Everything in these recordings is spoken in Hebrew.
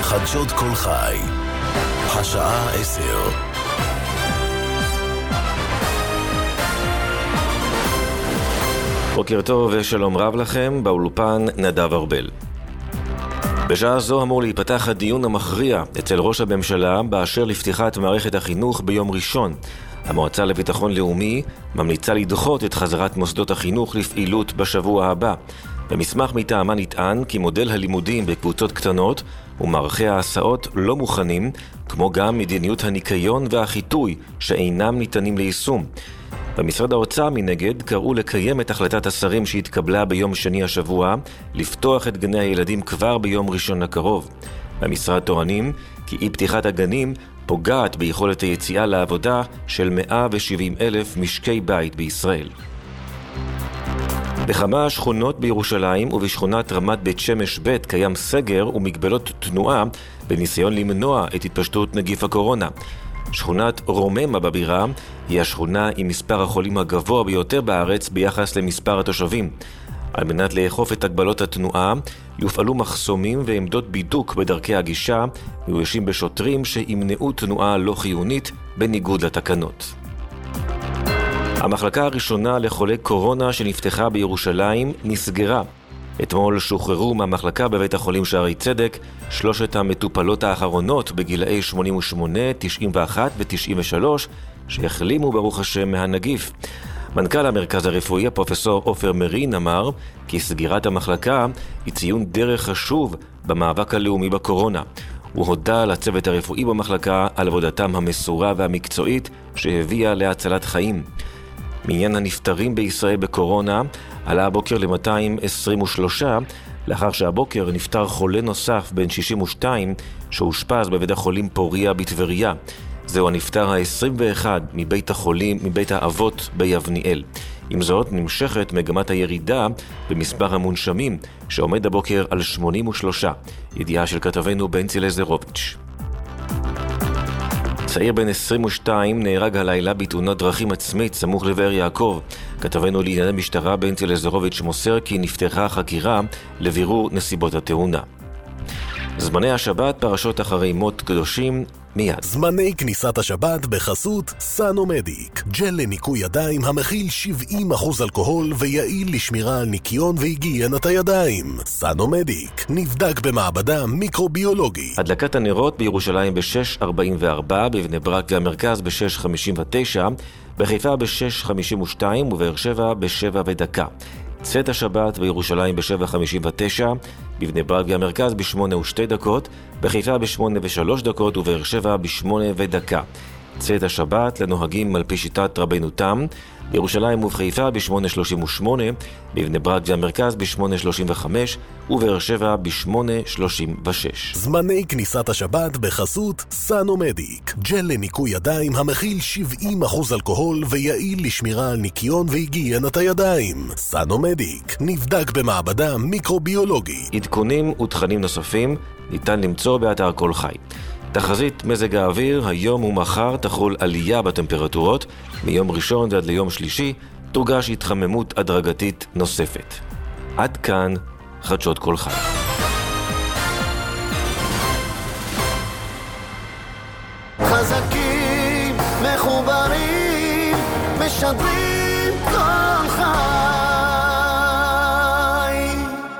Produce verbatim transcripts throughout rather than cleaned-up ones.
חדשות כל חי, השעה עשר. בוקר טוב ושלום רב לכם, באולפן נדב ארבל. בשעה זו אמור להיפתח הדיון המכריע אצל ראש הממשלה באשר לפתיחת מערכת החינוך ביום ראשון. המועצה לביטחון לאומי ממליצה לדחות את חזרת מוסדות החינוך לפעילות בשבוע הבא. במסמך מטעמה נטען כי מודל הלימודים בקבוצות קטנות ומערכי ההסעות לא מוכנים, כמו גם מדיניות הניקיון והחיטוי שאינם ניתנים ליישום. במשרד האוצר מנגד קראו לקיים את החלטת השרים שהתקבלה ביום שני השבוע, לפתוח את גני הילדים כבר ביום ראשון הקרוב. במשרד טוענים כי אי פתיחת הגנים פוגעת ביכולת היציאה לעבודה של מאה ושבעים אלף משקי בית בישראל. בכמה שכונות בירושלים ובשכונת רמת בית שמש ב' קיים סגר ומגבלות תנועה בניסיון למנוע את התפשטות נגיף הקורונה. שכונת רוממה בבירה היא השכונה עם מספר החולים הגבוה ביותר בארץ ביחס למספר התושבים. על מנת לאכוף את הגבלות התנועה יופעלו מחסומים ועמדות בידוק בדרכי הגישה מאוישים בשוטרים שימנעו תנועה לא חיונית בניגוד לתקנות. המחלקה הראשונה לחולי קורונה שנפתחה בירושלים נסגרה. אתמול שוחררו מהמחלקה בבית החולים שערי צדק שלושת המטופלות האחרונות בגילאי שמונים ושמונה, תשעים ואחת ו-תשעים ושלוש שהחלימו ברוך השם מהנגיף. מנכ"ל המרכז הרפואי הפרופסור עופר מרין אמר כי סגירת המחלקה היא ציון דרך חשוב במאבק הלאומי בקורונה. הוא הודה לצוות הרפואי במחלקה על עבודתם המסורה והמקצועית שהביאה להצלת חיים. מעניין הנפטרים בישראל בקורונה עלה הבוקר ל-מאתיים עשרים ושלוש, לאחר שהבוקר נפטר חולה נוסף בן שישים ושתיים שהושפז בבית החולים פוריה בטבריה. זהו הנפטר ה-עשרים ואחד מבית החולים, מבית האבות ביבניאל. עם זאת נמשכת מגמת הירידה במספר המונשמים שעומד הבוקר על שמונים ושלוש. ידיעה של כתבנו בנצי לזרוביץ'. צעיר בן עשרים ושתיים נהרג הלילה בתאונת דרכים עצמית סמוך לבאר יעקב. כתבנו לענייני משטרה בנצי לזרוביץ' מוסר כי נפתחה חקירה לבירור נסיבות התאונה. זמני השבת, פרשות אחרי מות קדושים, מיד. זמני כניסת השבת בחסות סאנומדיק, ג'ל לניקוי ידיים המכיל שבעים אחוז אלכוהול ויעיל לשמירה על ניקיון והיגיינת הידיים. סאנומדיק נבדק במעבדה מיקרוביולוגית. הדלקת הנרות בירושלים ב-שש ארבעים וארבע, בבני ברק והמרכז ב-שש חמישים ותשע, בחיפה ב-שש חמישים ושתיים ובאר שבע ב-שבע ודקה. צאת השבת בירושלים ב-שבע חמישים ותשע, בבני ברק והמרכז ב-שמונה ושתי דקות, בחיפה ב-שמונה ושלוש דקות ובאר שבע ב-שמונה ודקה. צאת השבת לנוהגים על פי שיטת רבנו תם, בירושלים ובחיפה ב-שמונה שלושים ושמונה, בבני ברק והמרכז ב-שמונה שלושים וחמש ובאר שבע ב-שמונה שלושים ושש. זמני כניסת השבת בחסות סאנומדיק, ג'ל לניקוי ידיים המכיל שבעים אחוז אלכוהול ויעיל לשמירה על ניקיון והיגיינת הידיים. סאנומדיק נבדק במעבדה מיקרוביולוגית. עדכונים ותכנים נוספים ניתן למצוא באתר כל חי. תחזית מזג האוויר, היום ומחר תחול עלייה בטמפרטורות, מיום ראשון ועד ליום שלישי תורגש התחממות הדרגתית נוספת. עד כאן חדשות כל חי. חזקים, מחוברים, משדרים כל חי.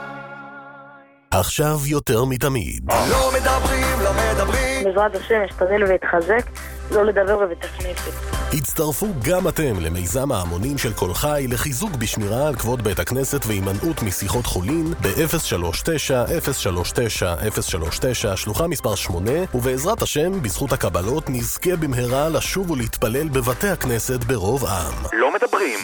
עכשיו יותר מתמיד. לא מדברים, לא מדברים. בעזרת השם, אשתדל ואתחזק, לא לדבר בבית הכנסת. הצטרפו גם אתם למיזם ההמונים של כל חי לחיזוק בשמירה על כבוד בית הכנסת והימנעות משיחות חולין ב-אפס שלוש תשע אפס שלוש תשע אפס שלוש תשע שלוחה מספר שמונה, ובעזרת השם בזכות הקבלות נזכה במהרה לשוב ולהתפלל בבתי הכנסת ברוב עם. לא מדברים.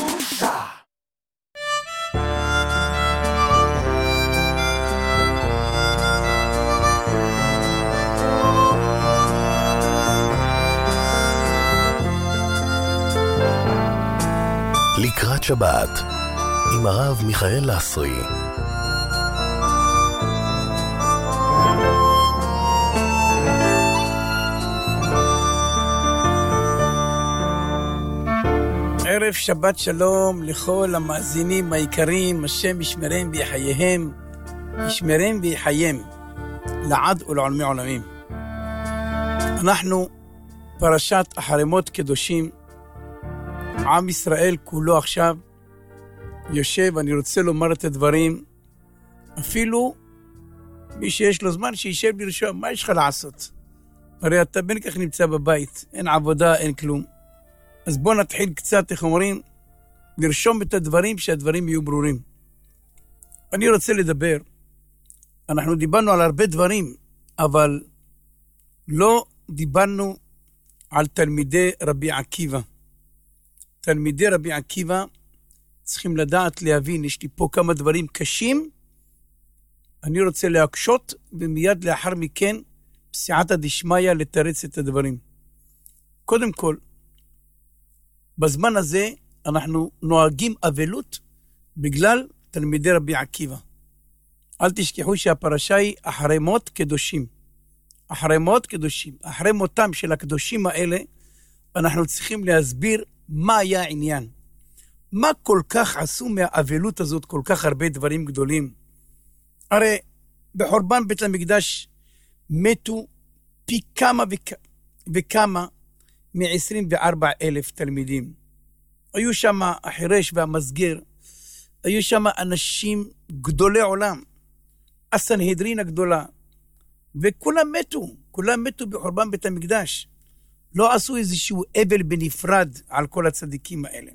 לקראת שבת עם הרב מיכאל לסרי. ערב שבת שלום לכל המאזינים היקרים, השם ישמרם ויחייהם, ישמרם ויחייהם. לעד ולעולמי עולמים. אנחנו פרשת החרמות קדושים. עם ישראל כולו עכשיו יושב, אני רוצה לומר את הדברים, אפילו מי שיש לו זמן שישב לרשום, מה יש לך לעשות? הרי אתה בין כך נמצא בבית, אין עבודה, אין כלום. אז בוא נתחיל קצת, איך אומרים, לרשום את הדברים, שהדברים יהיו ברורים. אני רוצה לדבר, אנחנו דיברנו על הרבה דברים, אבל לא דיברנו על תלמידי רבי עקיבא. תלמידי רבי עקיבא צריכים לדעת, להבין, יש לי פה כמה דברים קשים, אני רוצה להקשות, ומיד לאחר מכן, בסייעתא דשמיא לתרץ את הדברים. קודם כל, בזמן הזה אנחנו נוהגים אבלות בגלל תלמידי רבי עקיבא. אל תשכחו שהפרשה היא אחרי מות קדושים. אחרי מות קדושים. אחרי מותם של הקדושים האלה, אנחנו צריכים להסביר מה היה העניין. מה כל כך עשו מהאבלות הזאת כל כך הרבה דברים גדולים? הרי בחורבן בית המקדש מתו פי כמה וכ... וכמה מ-עשרים וארבעה אלף תלמידים. היו שם החירש והמסגר, היו שם אנשים גדולי עולם, הסנהדרין הגדולה, וכולם מתו, כולם מתו בחורבן בית המקדש. לא עשו איזשהו אבל בנפרד על כל הצדיקים האלה.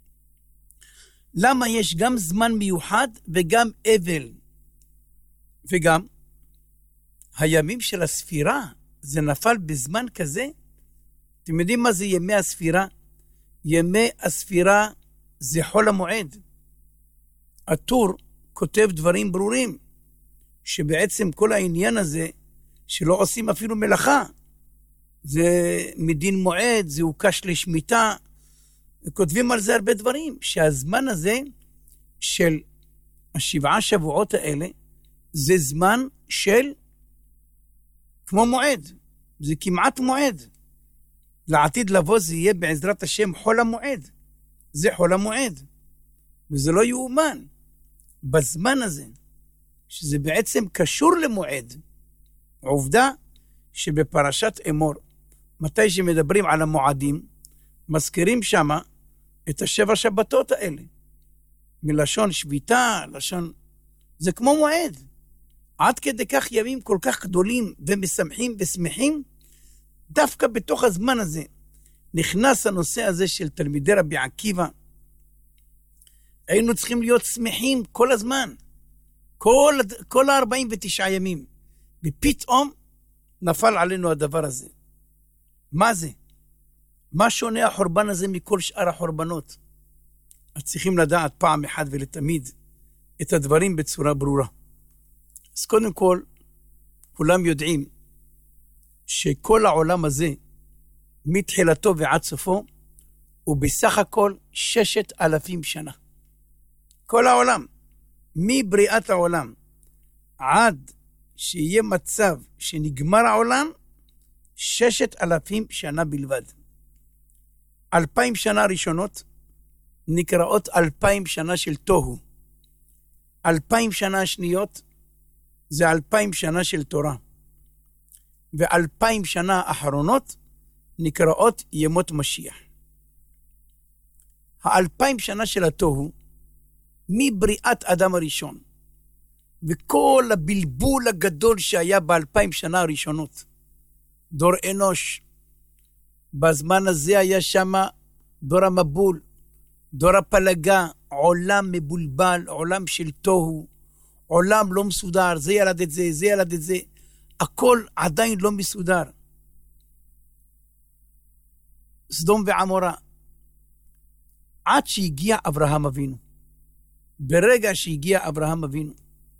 למה יש גם זמן מיוחד וגם אבל? וגם הימים של הספירה, זה נפל בזמן כזה? אתם יודעים מה זה ימי הספירה? ימי הספירה זה חול המועד. הטור כותב דברים ברורים, שבעצם כל העניין הזה, שלא עושים אפילו מלאכה, זה מדין מועד, זה הוקש לשמיטה, כותבים על זה הרבה דברים, שהזמן הזה של השבעה שבועות האלה, זה זמן של כמו מועד, זה כמעט מועד. לעתיד לבוא זה יהיה בעזרת השם חול המועד, זה חול המועד, וזה לא יאומן. בזמן הזה, שזה בעצם קשור למועד, עובדה שבפרשת אמור, מתי שמדברים על המועדים, מזכירים שמה את השבע שבתות האלה. מלשון שביתה, לשון... זה כמו מועד. עד כדי כך ימים כל כך גדולים ומשמחים ושמחים, דווקא בתוך הזמן הזה נכנס הנושא הזה של תלמידי רבי עקיבא. היינו צריכים להיות שמחים כל הזמן, כל, כל ה-ארבעים ותשעה ימים, ופתאום נפל עלינו הדבר הזה. מה זה? מה שונה החורבן הזה מכל שאר החורבנות? אז צריכים לדעת פעם אחת ולתמיד את הדברים בצורה ברורה. אז קודם כל, כולם יודעים שכל העולם הזה, מתחילתו ועד סופו, הוא בסך הכל ששת אלפים שנה. כל העולם, מבריאת העולם, עד שיהיה מצב שנגמר העולם, ששת אלפים שנה בלבד. אלפיים שנה ראשונות נקראות אלפיים שנה של תוהו. אלפיים שנה השניות זה אלפיים שנה של תורה. ואלפיים שנה האחרונות נקראות ימות משיח. האלפיים שנה של התוהו, מבריאת אדם הראשון, וכל הבלבול הגדול שהיה באלפיים שנה הראשונות, דור אנוש, בזמן הזה היה שם דור המבול, דור הפלגה, עולם מבולבל, עולם של תוהו, עולם לא מסודר, זה ילד את זה, זה ילד את זה, הכל עדיין לא מסודר. סדום ועמורה, עד שהגיע אברהם אבינו. ברגע שהגיע אברהם אבינו,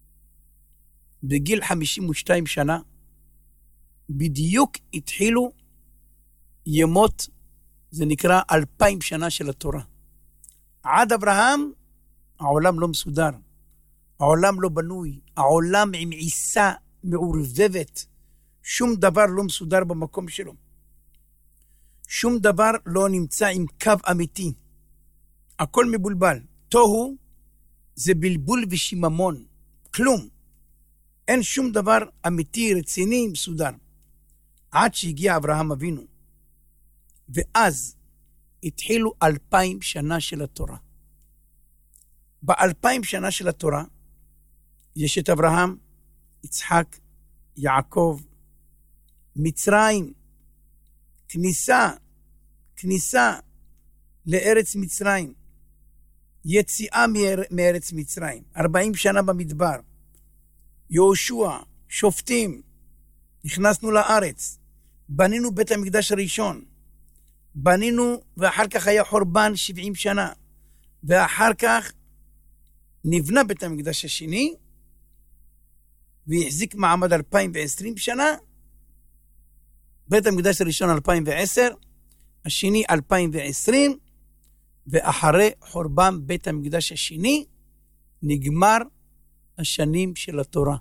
בגיל חמישים ושתיים שנה, בדיוק התחילו ימות, זה נקרא אלפיים שנה של התורה. עד אברהם, העולם לא מסודר, העולם לא בנוי, העולם עם עיסה מעורבבת, שום דבר לא מסודר במקום שלו. שום דבר לא נמצא עם קו אמיתי. הכל מבולבל. תוהו זה בלבול ושיממון, כלום. אין שום דבר אמיתי, רציני, מסודר. עד שהגיע אברהם אבינו. ואז התחילו אלפיים שנה של התורה. באלפיים שנה של התורה יש את אברהם, יצחק, יעקב, מצרים, כניסה, כניסה לארץ מצרים, יציאה מארץ מצרים, ארבעים שנה במדבר, יהושע, שופטים, נכנסנו לארץ, בנינו בית המקדש הראשון, בנינו ואחר כך היה חורבן שבעים שנה, ואחר כך נבנה בית המקדש השני, והחזיק מעמד אלפיים ועשרים שנה, בית המקדש הראשון אלפיים ועשר, השני אלפיים ועשרים, ואחרי חורבן בית המקדש השני, נגמר השנים של התורה.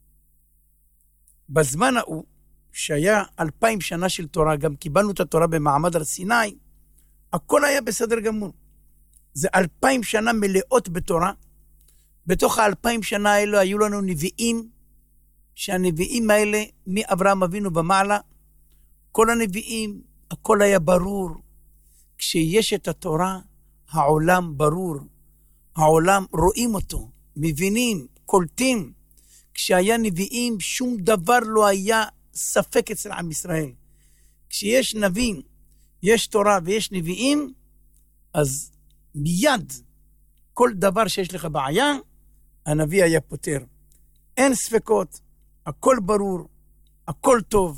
בזמן ההוא, שהיה אלפיים שנה של תורה, גם קיבלנו את התורה במעמד הר סיני, הכל היה בסדר גמור. זה אלפיים שנה מלאות בתורה. בתוך האלפיים שנה האלו היו לנו נביאים, שהנביאים האלה מאברהם אבינו ומעלה, כל הנביאים, הכל היה ברור. כשיש את התורה, העולם ברור. העולם רואים אותו, מבינים, קולטים. כשהיה נביאים, שום דבר לא היה ספק אצל עם ישראל. כשיש נביאים, יש תורה ויש נביאים, אז מיד כל דבר שיש לך בעיה, הנביא היה פותר. אין ספקות, הכל ברור, הכל טוב.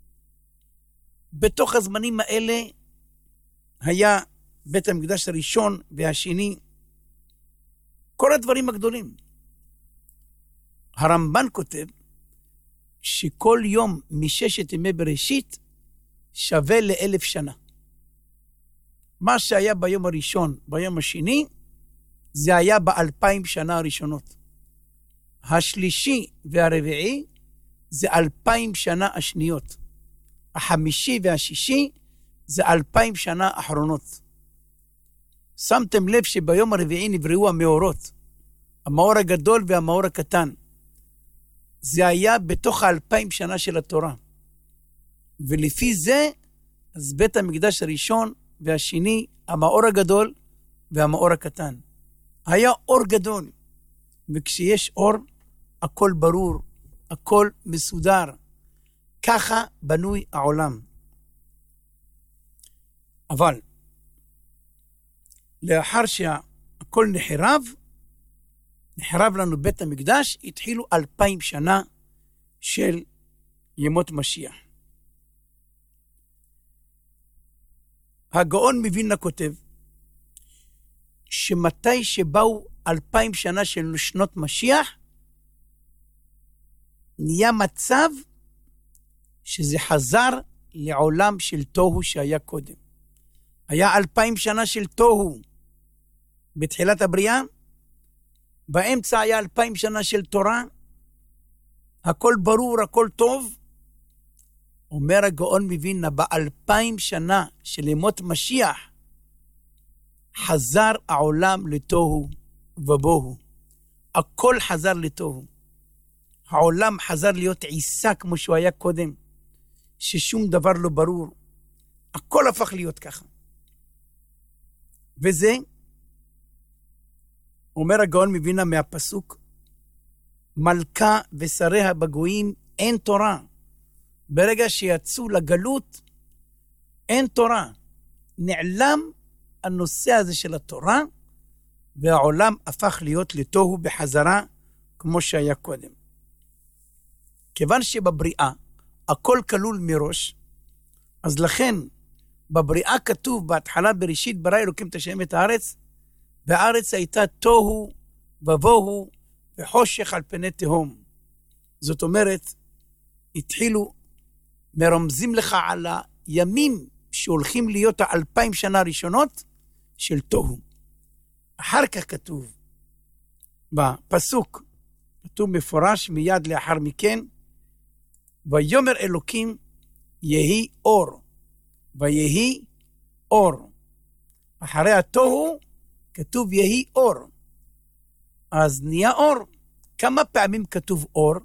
בתוך הזמנים האלה היה בית המקדש הראשון והשני, כל הדברים הגדולים. הרמב"ן כותב שכל יום מששת ימי בראשית שווה לאלף שנה. מה שהיה ביום הראשון, ביום השני, זה היה באלפיים שנה הראשונות. השלישי והרביעי זה אלפיים שנה השניות. החמישי והשישי זה אלפיים שנה האחרונות. שמתם לב שביום הרביעי נבראו המאורות, המאור הגדול והמאור הקטן. זה היה בתוך האלפיים שנה של התורה. ולפי זה, אז בית המקדש הראשון והשני, המאור הגדול והמאור הקטן. היה אור גדול, וכשיש אור, הכל ברור, הכל מסודר. ככה בנוי העולם. אבל, לאחר שהכל נחרב, נחרב לנו בית המקדש, התחילו אלפיים שנה של ימות משיח. הגאון מווילנה כותב, שמתי שבאו אלפיים שנה של שנות משיח, נהיה מצב שזה חזר לעולם של תוהו שהיה קודם. היה אלפיים שנה של תוהו בתחילת הבריאה, באמצע היה אלפיים שנה של תורה, הכל ברור, הכל טוב. אומר הגאון מווילנה, באלפיים שנה של ימות משיח, חזר העולם לתוהו ובוהו. הכל חזר לתוהו. העולם חזר להיות עיסה כמו שהוא היה קודם, ששום דבר לא ברור. הכל הפך להיות ככה. וזה, אומר הגאון מווילנה מהפסוק, מלכה ושריה בגויים אין תורה. ברגע שיצאו לגלות, אין תורה. נעלם הנושא הזה של התורה, והעולם הפך להיות לתוהו בחזרה, כמו שהיה קודם. כיוון שבבריאה, הכל כלול מראש, אז לכן, בבריאה כתוב, בהתחלה בראשית ברא אלוקים את השם את הארץ, והארץ הייתה תוהו ובוהו וחושך על פני תהום. זאת אומרת, התחילו, מרמזים לך על הימים שהולכים להיות האלפיים שנה הראשונות של תוהו. אחר כך כתוב, בפסוק, כתוב מפורש מיד לאחר מכן, ויאמר אלוקים יהי אור, ויהי אור. אחרי התוהו כתוב יהי אור. אז נהיה אור. כמה פעמים כתוב אור?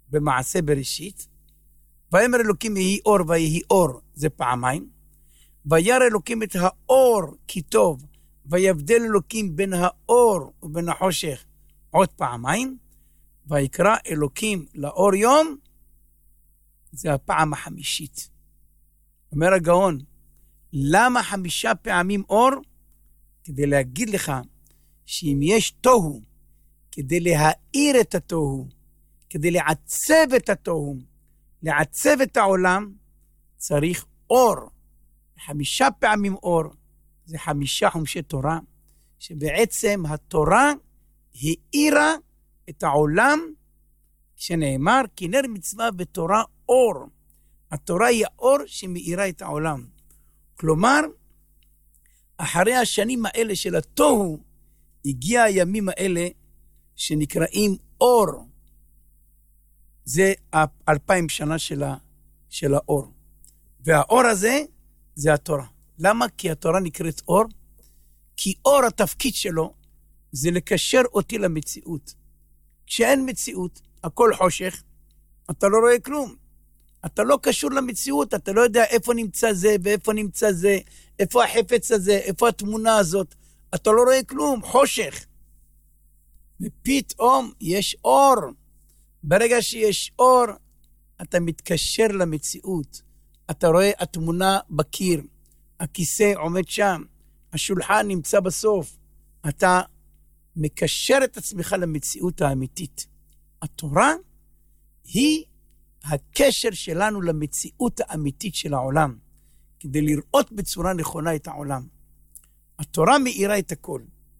במעשה בראשית, ויאמר אלוקים יהי אור ויהי אור, זה פעמיים, וירא אלוקים את האור כי טוב, ויבדל אלוקים בין האור ובין החושך עוד פעמיים, ויקרא אלוקים לאור יום, זה הפעם החמישית. אומר הגאון, למה חמישה פעמים אור? כדי להגיד לך שאם יש תוהו, כדי להאיר את התוהו, כדי לעצב את התוהו, לעצב את העולם, צריך אור. חמישה פעמים אור, זה חמישה חומשי תורה, שבעצם התורה האירה את העולם, שנאמר, כי נר מצווה בתורה אור. התורה היא האור שמאירה את העולם. כלומר, אחרי השנים האלה של התוהו, הגיע הימים האלה שנקראים אור. זה אלפיים שנה של, ה, של האור. והאור הזה זה התורה. למה? כי התורה נקראת אור. כי אור התפקיד שלו זה לקשר אותי למציאות. כשאין מציאות, הכל חושך, אתה לא רואה כלום. אתה לא קשור למציאות, אתה לא יודע איפה נמצא זה ואיפה נמצא זה, איפה החפץ הזה, איפה התמונה הזאת. אתה לא רואה כלום, חושך. ופתאום יש אור. ברגע שיש אור, אתה מתקשר למציאות. אתה רואה התמונה בקיר, הכיסא עומד שם, השולחן נמצא בסוף. אתה מקשר את עצמך למציאות האמיתית. התורה היא הקשר שלנו למציאות האמיתית של העולם, כדי לראות בצורה נכונה את העולם. התורה מאירה את הכל.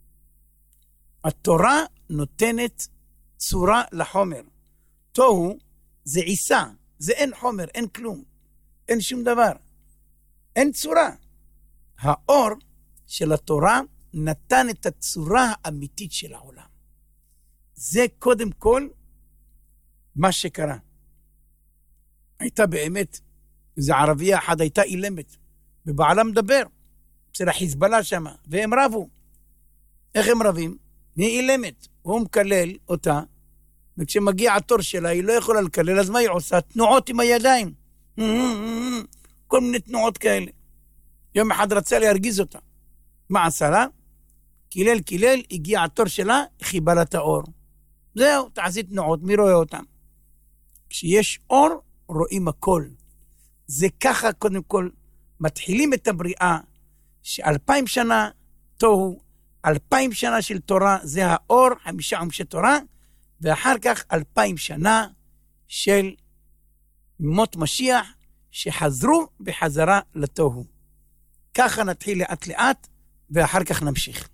התורה נותנת צורה לחומר. תוהו זה עיסה, זה אין חומר, אין כלום, אין שום דבר, אין צורה. האור של התורה נתן את הצורה האמיתית של העולם. זה קודם כל מה שקרה. הייתה באמת, איזו ערבייה אחת הייתה אילמת, ובעלה מדבר, אצל החיזבאללה שם, והם רבו. איך הם רבים? היא אילמת, הוא מקלל אותה, וכשמגיע התור שלה, היא לא יכולה לקלל, אז מה היא עושה? תנועות עם הידיים. כל מיני תנועות כאלה. יום אחד רצה להרגיז אותה. מה עשה לה? קילל, קילל, הגיע התור שלה, חיבה לה את האור. זהו, תעשי תנועות, מי רואה אותם? כשיש אור, רואים הכל. זה ככה, קודם כל, מתחילים את הבריאה, שאלפיים שנה תוהו, אלפיים שנה של תורה, זה האור, חמישה חומשי תורה, ואחר כך אלפיים שנה של מות משיח, שחזרו בחזרה לתוהו. ככה נתחיל לאט לאט, ואחר כך נמשיך.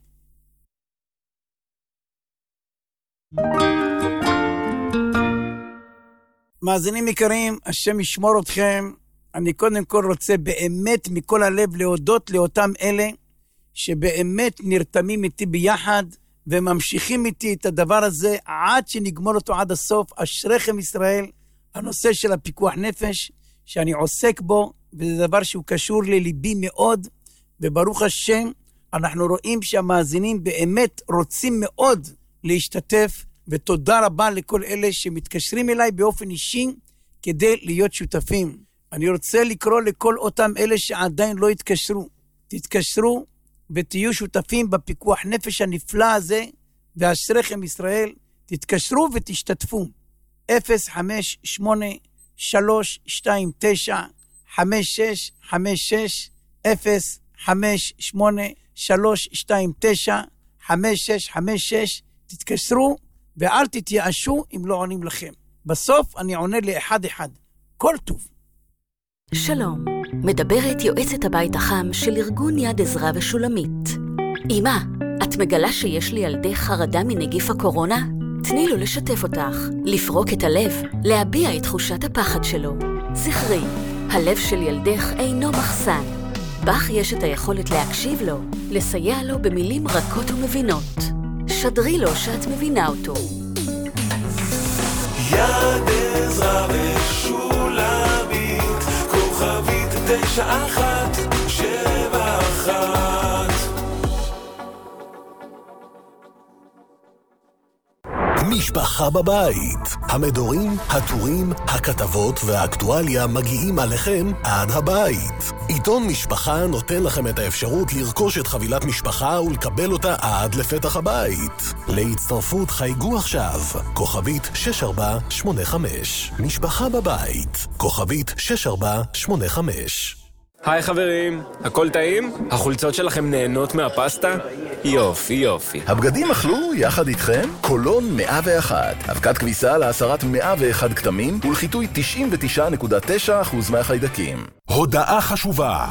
מאזינים יקרים, השם ישמור אתכם. אני קודם כל רוצה באמת מכל הלב להודות לאותם אלה שבאמת נרתמים איתי ביחד וממשיכים איתי את הדבר הזה עד שנגמור אותו עד הסוף. אשריכם ישראל, הנושא של הפיקוח נפש שאני עוסק בו, וזה דבר שהוא קשור לליבי מאוד, וברוך השם אנחנו רואים שהמאזינים באמת רוצים מאוד להשתתף, ותודה רבה לכל אלה שמתקשרים אליי באופן אישי כדי להיות שותפים. אני רוצה לקרוא לכל אותם אלה שעדיין לא התקשרו. תתקשרו ותהיו שותפים בפיקוח נפש הנפלא הזה, ואשריכם ישראל, תתקשרו ותשתתפו. אפס חמש שמונה שלוש שתיים תשע חמש שש חמש שש אפס חמש שמונה שלוש שתיים תשע חמש שש חמש שש. תתקשרו ואל תתייאשו אם לא עונים לכם. בסוף אני עונה לאחד אחד. כל טוב. שלום, מדברת יועצת הבית החם של ארגון יד עזרא ושולמית. אמא, את מגלה שיש לי ילדי חרדה מנגיף הקורונה? תני לו לשתף אותך, לפרוק את הלב, להביע את תחושת הפחד שלו. זכרי, הלב של ילדך אינו מחסן. בך יש את היכולת להקשיב לו, לסייע לו במילים רכות ומבינות. שדרי לו שאת מבינה אותו. יד עזרא ושולמית, כוכבית תשע אחת שבע אחת. משפחה בבית, המדורים, הטורים, הכתבות והאקטואליה מגיעים עליכם עד הבית. עיתון משפחה נותן לכם את האפשרות לרכוש את חבילת משפחה ולקבל אותה עד לפתח הבית. להצטרפות חייגו עכשיו, כוכבית שש ארבע שמונה חמש. משפחה בבית, כוכבית שש ארבע שמונה חמש. היי חברים, הכל טעים? החולצות שלכם נהנות מהפסטה? יופי, יופי. הבגדים אכלו יחד איתכם? קולון מאה ואחת. אבקת כביסה להסרת מאה ואחת כתמים ולחיטוי תשעים ותשע נקודה תשע אחוז מהחיידקים. הודעה חשובה.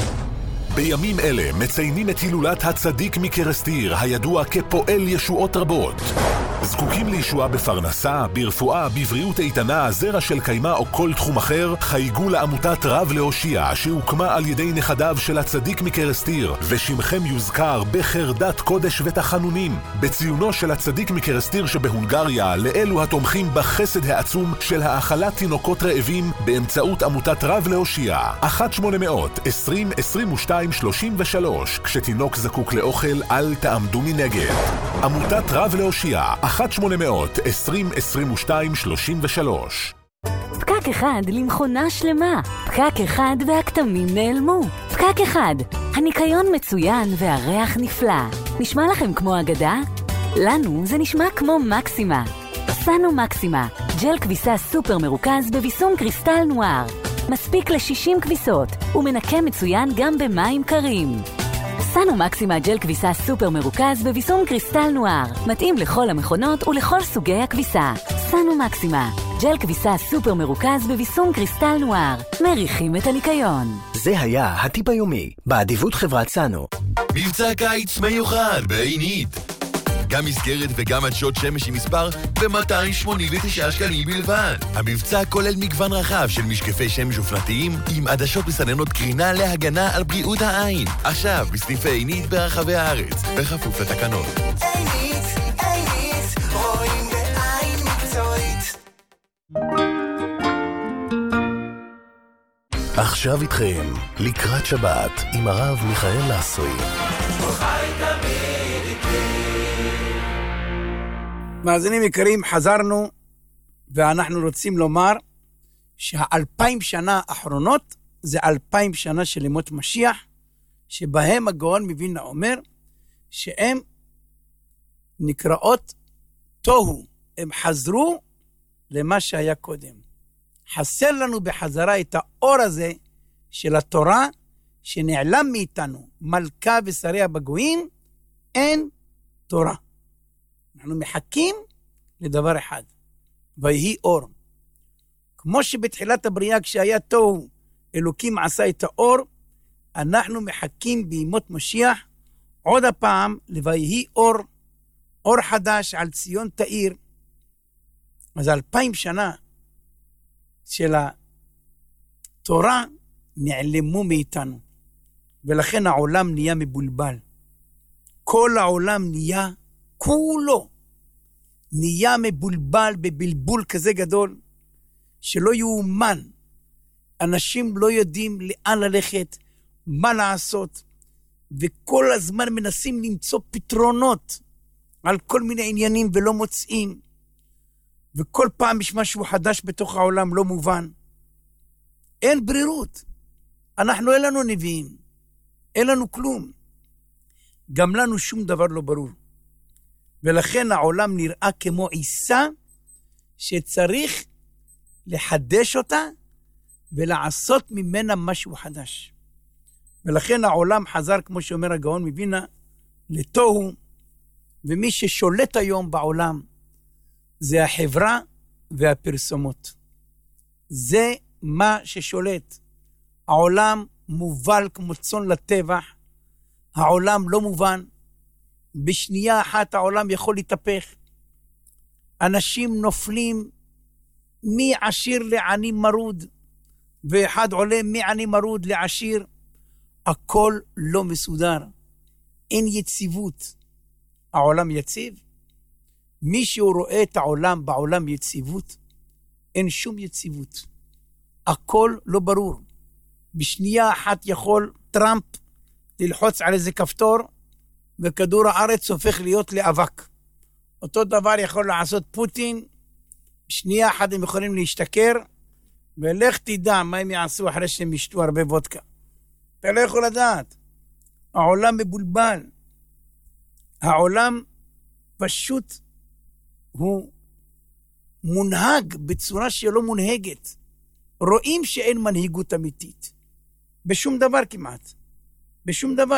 בימים אלה מציינים את הילולת הצדיק מקרסטיר, הידוע כפועל ישועות רבות. זקוקים לישועה בפרנסה, ברפואה, בבריאות איתנה, זרע של קיימה או כל תחום אחר? חייגו לעמותת רב להושיע, שהוקמה על ידי נכדיו של הצדיק מקרסטיר, ושמכם יוזכר בחרדת קודש ותחנונים. בציונו של הצדיק מקרסטיר שבהונגריה, לאלו התומכים בחסד העצום של האכלת תינוקות רעבים באמצעות עמותת רב להושיע. אחת שמונה מאות עשרים עשרים ושתיים שלושים ושלוש. כשתינוק זקוק לאוכל, אל תעמדו מנגד. עמותת רב להושיע, אחת שמונה מאות עשרים עשרים ושתיים שלושים ושלוש. פקק אחד למכונה שלמה. פקק אחד והכתמים נעלמו. פקק אחד, הניקיון מצוין והריח נפלא. נשמע לכם כמו אגדה? לנו זה נשמע כמו מקסימה. סנו מקסימה, ג'ל כביסה סופר מרוכז בביסום קריסטל נואר. מספיק ל-שישים כביסות, ומנקה מצוין גם במים קרים. סנו מקסימה ג'ל כביסה סופר מרוכז בביסום קריסטל נואר. מתאים לכל המכונות ולכל סוגי הכביסה. סנו מקסימה, ג'ל כביסה סופר מרוכז בביסום קריסטל נואר. מריחים את הניקיון. זה היה הטיפ היומי, באדיבות חברת סנו. מבצע קיץ מיוחד בעינית. גם מסגרת וגם עדשות שמש עם מספר ב-מאתיים שמונים ותשעה שקלים בלבד. המבצע כולל מגוון רחב של משקפי שמש אופנתיים עם עדשות מסננות קרינה להגנה על בריאות העין. עכשיו בסניפי עינית ברחבי הארץ, בכפוף לתקנות. עינית, עינית, רואים בעין מקצועית. עכשיו איתכם, לקראת שבת עם הרב מיכאל לסרי. מאזינים יקרים, חזרנו, ואנחנו רוצים לומר שהאלפיים שנה האחרונות זה אלפיים שנה של ימות משיח, שבהם הגאון מווילנה אומר שהם נקראות תוהו, הם חזרו למה שהיה קודם. חסר לנו בחזרה את האור הזה של התורה שנעלם מאיתנו, מלכה ושריה בגויים, אין תורה. אנחנו מחכים לדבר אחד, ויהי אור. כמו שבתחילת הבריאה כשהיה תוהו, אלוקים עשה את האור, אנחנו מחכים בימות משיח, עוד הפעם לויהי אור, אור חדש על ציון תאיר. אז אלפיים שנה של התורה נעלמו מאיתנו, ולכן העולם נהיה מבולבל. כל העולם נהיה, כולו, נהיה מבולבל בבלבול כזה גדול, שלא יאומן. אנשים לא יודעים לאן ללכת, מה לעשות, וכל הזמן מנסים למצוא פתרונות על כל מיני עניינים ולא מוצאים, וכל פעם יש משהו חדש בתוך העולם לא מובן. אין ברירות. אנחנו אין לנו נביאים, אין לנו כלום. גם לנו שום דבר לא ברור. ולכן העולם נראה כמו עיסה שצריך לחדש אותה ולעשות ממנה משהו חדש. ולכן העולם חזר, כמו שאומר הגאון מווילנה, לתוהו, ומי ששולט היום בעולם זה החברה והפרסומות. זה מה ששולט. העולם מובל כמו צאן לטבח, העולם לא מובן, בשנייה אחת העולם יכול להתהפך. אנשים נופלים מעשיר לעני מרוד, ואחד עולה מעני מרוד לעשיר, הכל לא מסודר, אין יציבות. העולם יציב? מי שהוא רואה את העולם בעולם יציבות, אין שום יציבות. הכל לא ברור. בשנייה אחת יכול טראמפ ללחוץ על איזה כפתור, וכדור הארץ הופך להיות לאבק. אותו דבר יכול לעשות פוטין, שנייה אחת הם יכולים להשתכר, ולך תדע מה הם יעשו אחרי שהם ישתו הרבה וודקה. אתה לא יכול לדעת. העולם מבולבל. העולם פשוט הוא מונהג בצורה שלא מונהגת. רואים שאין מנהיגות אמיתית. בשום דבר כמעט. בשום דבר.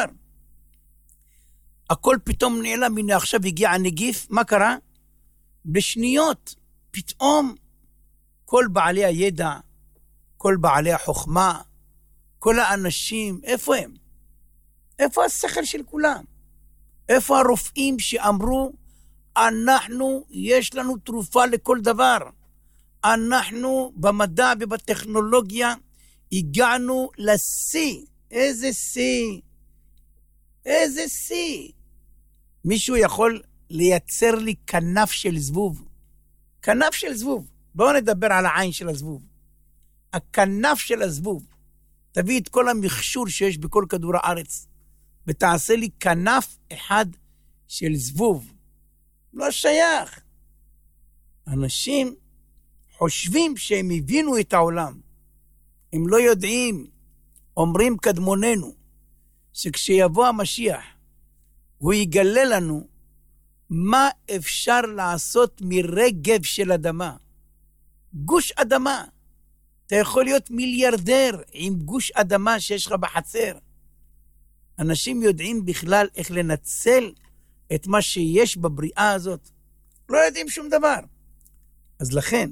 הכל פתאום נעלם, הנה עכשיו הגיע הנגיף, מה קרה? בשניות, פתאום כל בעלי הידע, כל בעלי החוכמה, כל האנשים, איפה הם? איפה השכל של כולם? איפה הרופאים שאמרו, אנחנו, יש לנו תרופה לכל דבר. אנחנו במדע ובטכנולוגיה הגענו לשיא. איזה שיא? איזה שיא? מישהו יכול לייצר לי כנף של זבוב. כנף של זבוב. בואו נדבר על העין של הזבוב. הכנף של הזבוב. תביא את כל המכשור שיש בכל כדור הארץ, ותעשה לי כנף אחד של זבוב. לא שייך. אנשים חושבים שהם הבינו את העולם. הם לא יודעים. אומרים קדמוננו, שכשיבוא המשיח, הוא יגלה לנו מה אפשר לעשות מרגב של אדמה. גוש אדמה. אתה יכול להיות מיליארדר עם גוש אדמה שיש לך בחצר. אנשים יודעים בכלל איך לנצל את מה שיש בבריאה הזאת. לא יודעים שום דבר. אז לכן,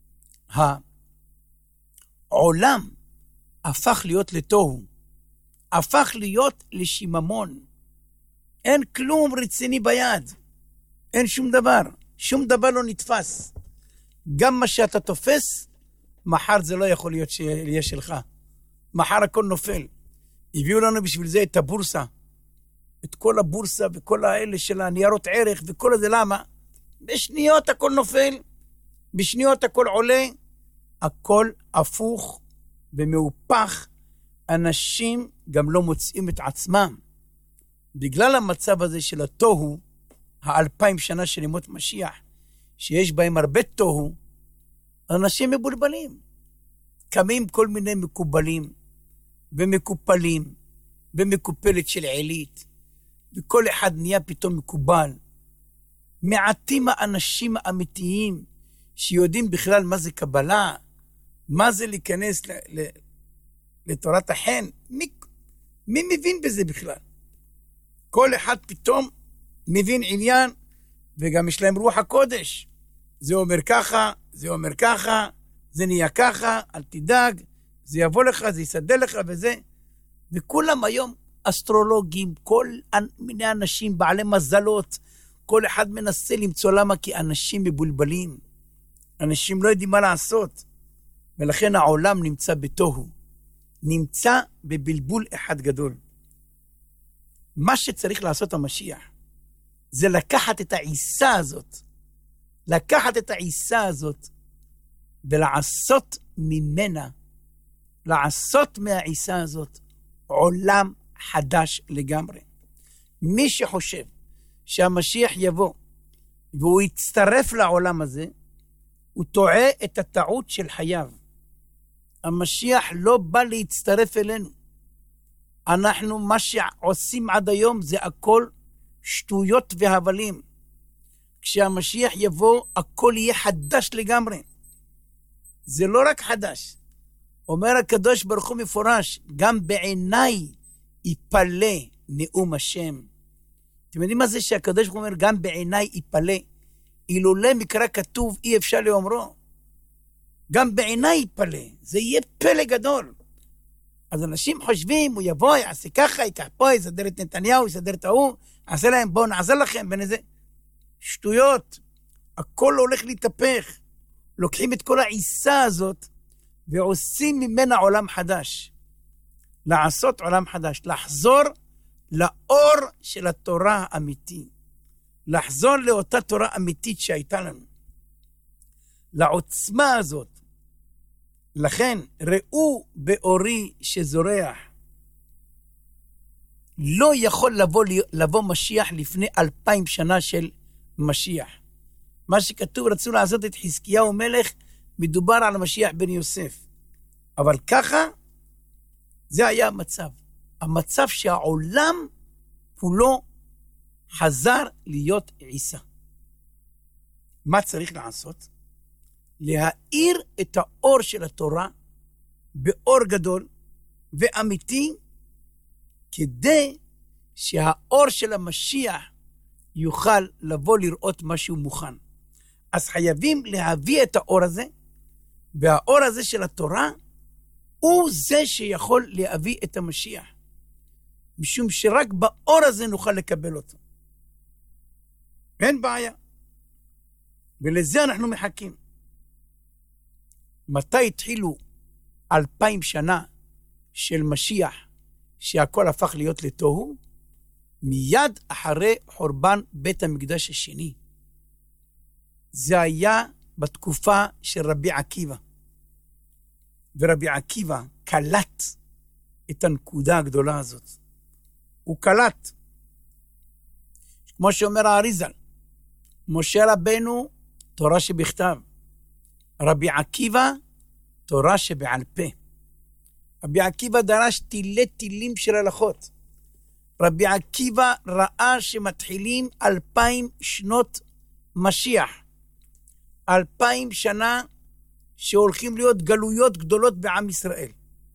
העולם הפך להיות לתוהו. הפך להיות לשיממון. אין כלום רציני ביד. אין שום דבר. שום דבר לא נתפס. גם מה שאתה תופס, מחר זה לא יכול להיות שיהיה שלך. מחר הכל נופל. הביאו לנו בשביל זה את הבורסה. את כל הבורסה וכל האלה של הניירות ערך וכל הזה. למה? בשניות הכל נופל. בשניות הכל עולה. הכל הפוך ומהופך. אנשים גם לא מוצאים את עצמם. בגלל המצב הזה של התוהו, האלפיים שנה של ימות משיח, שיש בהם הרבה תוהו, אנשים מבולבלים. קמים כל מיני מקובלים, ומקופלים, ומקופלת של עילית, וכל אחד נהיה פתאום מקובל. מעטים האנשים האמיתיים, שיודעים בכלל מה זה קבלה, מה זה להיכנס ל... ל... לתורת החן. מי, מי מבין בזה בכלל? כל אחד פתאום מבין עניין, וגם יש להם רוח הקודש. זה אומר ככה, זה אומר ככה, זה נהיה ככה, אל תדאג, זה יבוא לך, זה יסדר לך וזה. וכולם היום אסטרולוגים, כל מיני אנשים בעלי מזלות, כל אחד מנסה למצוא למה, כי אנשים מבולבלים. אנשים לא יודעים מה לעשות. ולכן העולם נמצא בתוהו. נמצא בבלבול אחד גדול. מה שצריך לעשות המשיח, זה לקחת את העיסה הזאת, לקחת את העיסה הזאת, ולעשות ממנה, לעשות מהעיסה הזאת, עולם חדש לגמרי. מי שחושב שהמשיח יבוא, והוא יצטרף לעולם הזה, הוא טועה את הטעות של חייו. המשיח לא בא להצטרף אלינו. אנחנו, מה שעושים עד היום, זה הכל שטויות והבלים. כשהמשיח יבוא, הכל יהיה חדש לגמרי. זה לא רק חדש. אומר הקדוש ברוך הוא מפורש, גם בעיניי יפלא נאום השם. אתם יודעים מה זה שהקדוש ברוך הוא אומר, גם בעיניי יפלא? אילולא מקרא כתוב, אי אפשר לאומרו. גם בעיניי יפלא. זה יהיה פלא גדול. אז אנשים חושבים, הוא יבוא, יעשה ככה, ייקח פה, יסדר את נתניהו, יסדר את ההוא, יעשה להם, בואו נעזר לכם, בין איזה שטויות. הכל הולך להתהפך. לוקחים את כל העיסה הזאת, ועושים ממנה עולם חדש. לעשות עולם חדש. לחזור לאור של התורה האמיתית. לחזור לאותה תורה אמיתית שהייתה לנו. לעוצמה הזאת. לכן, ראו באורי שזורח. לא יכול לבוא, לבוא משיח לפני אלפיים שנה של משיח. מה שכתוב, רצו לעשות את חזקיהו מלך, מדובר על המשיח בן יוסף. אבל ככה, זה היה המצב. המצב שהעולם כולו חזר להיות עיסה. מה צריך לעשות? להאיר את האור של התורה באור גדול ואמיתי, כדי שהאור של המשיח יוכל לבוא לראות משהו מוכן. אז חייבים להביא את האור הזה, והאור הזה של התורה הוא זה שיכול להביא את המשיח, משום שרק באור הזה נוכל לקבל אותו. אין בעיה. ולזה אנחנו מחכים. מתי התחילו אלפיים שנה של משיח שהכל הפך להיות לתוהו? מיד אחרי חורבן בית המקדש השני. זה היה בתקופה של רבי עקיבא. ורבי עקיבא קלט את הנקודה הגדולה הזאת. הוא קלט. כמו שאומר האריזל, משה רבנו תורה שבכתב, רבי עקיבא תורה שבעל פה. רבי עקיבא דרש תילי תילים של הלכות. רבי עקיבא ראה שמתחילים אלפיים שנות משיח, אלפיים שנה שהולכים להיות גלויות גדולות בעם ישראל,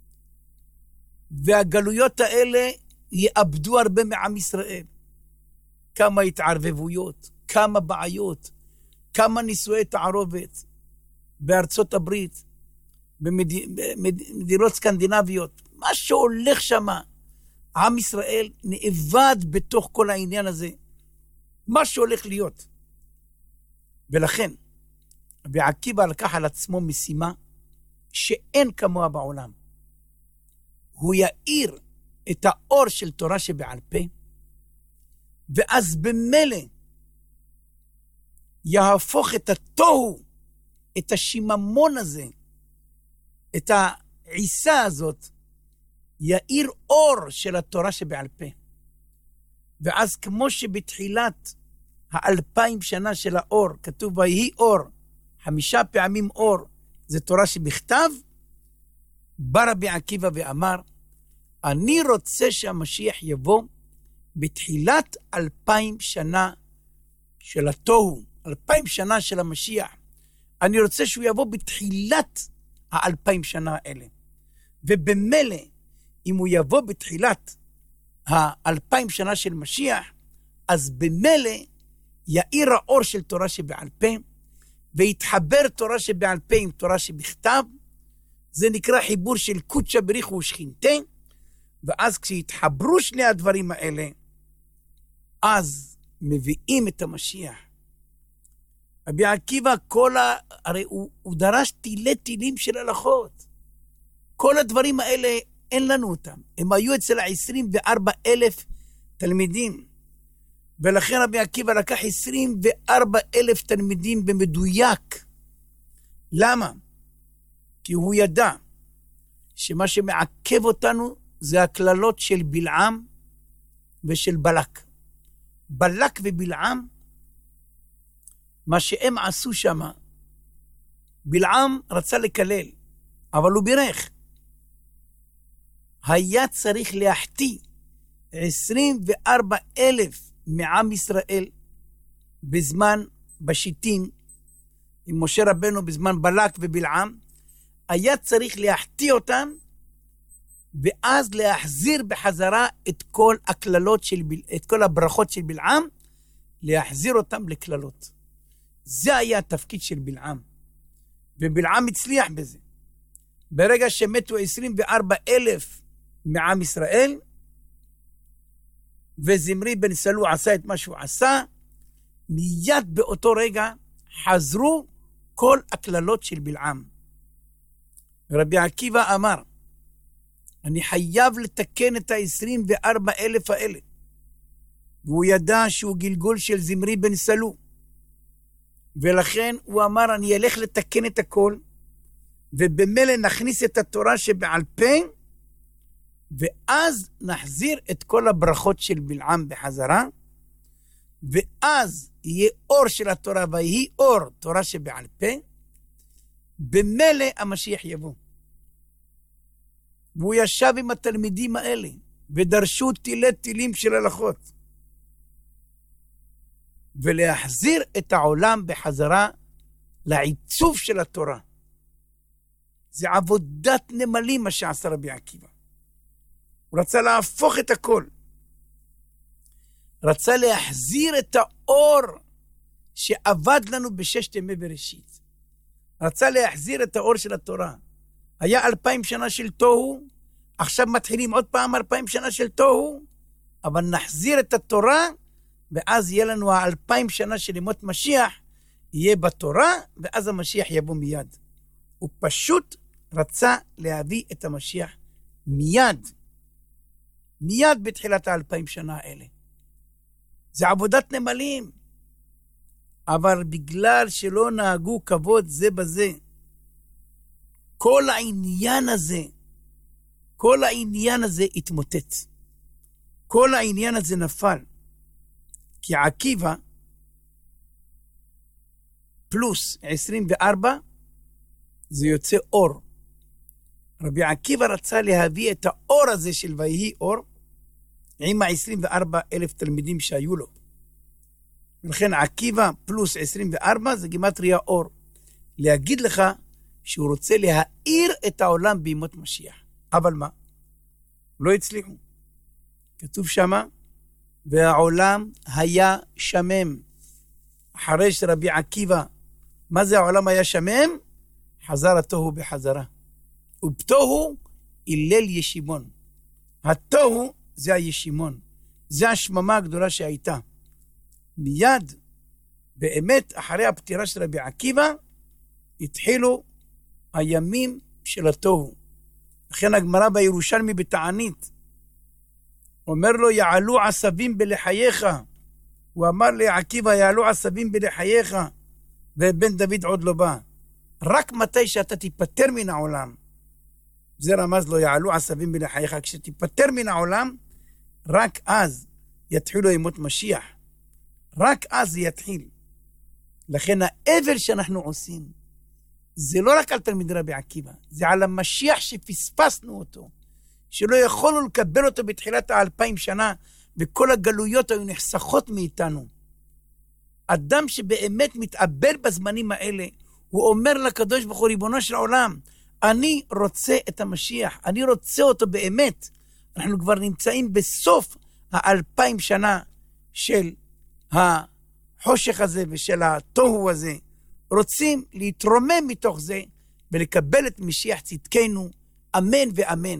והגלויות האלה יאבדו הרבה מעם ישראל. כמה התערבבויות, כמה בעיות, כמה נישואי תערובת בארצות הברית, במדינות סקנדינביות, מה שהולך שם, עם ישראל נאבד בתוך כל העניין הזה, מה שהולך להיות. ולכן, רבי עקיבא לקח על עצמו משימה שאין כמוה בעולם. הוא יאיר את האור של תורה שבעל פה, ואז במילא יהפוך את התוהו, את השיממון הזה, את העיסה הזאת, יאיר אור של התורה שבעל פה. ואז כמו שבתחילת האלפיים שנה של האור, כתוב ויהי אור, חמישה פעמים אור, זה תורה שבכתב, בא רבי עקיבא ואמר, אני רוצה שהמשיח יבוא בתחילת אלפיים שנה של התוהו, אלפיים שנה של המשיח. אני רוצה שהוא יבוא בתחילת האלפיים שנה האלה. ובמילא, אם הוא יבוא בתחילת האלפיים שנה של משיח, אז במילא יאיר האור של תורה שבעל פה, והתחבר תורה שבעל פה עם תורה שבכתב, זה נקרא חיבור של קודשא בריחו ושכינתה, ואז כשהתחברו שני הדברים האלה, אז מביאים את המשיח. רבי עקיבא, כל ה... הרי הוא, הוא דרש תילי תילים של הלכות. כל הדברים האלה אין לנו אותם. הם היו אצל ה-עשרים וארבעה אלף תלמידים. ולכן רבי עקיבא לקח עשרים וארבעה אלף תלמידים במדויק. למה? כי הוא ידע שמה שמעכב אותנו זה הכללות של בלעם ושל בלק. בלק ובלעם, מה שהם עשו שם, בלעם רצה לקלל, אבל הוא בירך. היה צריך להחטיא עשרים וארבעה אלף מעם ישראל בזמן בשיטים, עם משה רבנו בזמן בלק ובלעם, היה צריך להחטיא אותם, ואז להחזיר בחזרה את כל הכללות של בל... את כל הברכות של בלעם, להחזיר אותם לכללות. זה היה התפקיד של בלעם. ובלעם הצליח בזה. ברגע שמתו עשרים וארבעה אלף מעם ישראל, וזמרי בן סלו עשה את מה שהוא עשה, מיד באותו רגע חזרו כל הכללות של בלעם. רבי עקיבא אמר, אני חייב לתקן את ה-עשרים וארבעה אלף האלה. והוא ידע שהוא גלגול של זמרי בן סלו. ולכן הוא אמר, אני אלך לתקן את הכל, ובמילא נכניס את התורה שבעל פה, ואז נחזיר את כל הברכות של בלעם בחזרה, ואז יהיה אור של התורה, ויהי אור, תורה שבעל פה, במלא המשיח יבוא. והוא ישב עם התלמידים האלה, ודרשו תילי תילים של הלכות. ולהחזיר את העולם בחזרה לעיצוב של התורה. זה עבודת נמלים מה שעשה רבי עקיבא. הוא רצה להפוך את הכל. רצה להחזיר את האור שעבד לנו בששת ימי בראשית. רצה להחזיר את האור של התורה. היה אלפיים שנה של תוהו, עכשיו מתחילים עוד פעם אלפיים שנה של תוהו, אבל נחזיר את התורה, ואז יהיה לנו האלפיים שנה של ימות משיח, יהיה בתורה, ואז המשיח יבוא מיד. הוא פשוט רצה להביא את המשיח מיד. מיד בתחילת האלפיים שנה האלה. זה עבודת נמלים. אבל בגלל שלא נהגו כבוד זה בזה, כל העניין הזה, כל העניין הזה התמוטט. כל העניין הזה נפל. כי עקיבא פלוס עשרים וארבע זה יוצא אור. רבי עקיבא רצה להביא את האור הזה של ויהי אור עם ה-עשרים וארבע אלף תלמידים שהיו לו. ולכן עקיבא פלוס עשרים וארבע זה גימטריה אור. להגיד לך שהוא רוצה להאיר את העולם בימות משיח. אבל מה? לא הצליחו. כתוב שמה, והעולם היה שמם. אחרי שרבי עקיבא, מה זה העולם היה שמם? חזר התוהו בחזרה. ובתוהו אילל ישימון. התוהו זה הישימון. זה השממה הגדולה שהייתה. מיד, באמת, אחרי הפטירה של רבי עקיבא, התחילו הימים של התוהו. לכן הגמרא בירושלמי בתענית, אומר לו, יעלו עשבים בלחייך. הוא אמר לעקיבא, יעלו עשבים בלחייך, ובן דוד עוד לא בא. רק מתי שאתה תיפטר מן העולם, זה רמז לו, יעלו עשבים בלחייך, כשתיפטר מן העולם, רק אז יתחילו ימות משיח. רק אז זה יתחיל. לכן האבל שאנחנו עושים, זה לא רק על תלמידי רבי עקיבא, זה על המשיח שפספסנו אותו, שלא יכולנו לקבל אותו בתחילת האלפיים שנה, וכל הגלויות היו נחסכות מאיתנו. אדם שבאמת מתאבל בזמנים האלה, הוא אומר לקדוש ברוך הוא, ריבונו של העולם, אני רוצה את המשיח, אני רוצה אותו באמת. אנחנו כבר נמצאים בסוף האלפיים שנה של החושך הזה ושל התוהו הזה, רוצים להתרומם מתוך זה ולקבל את משיח צדקנו, אמן ואמן.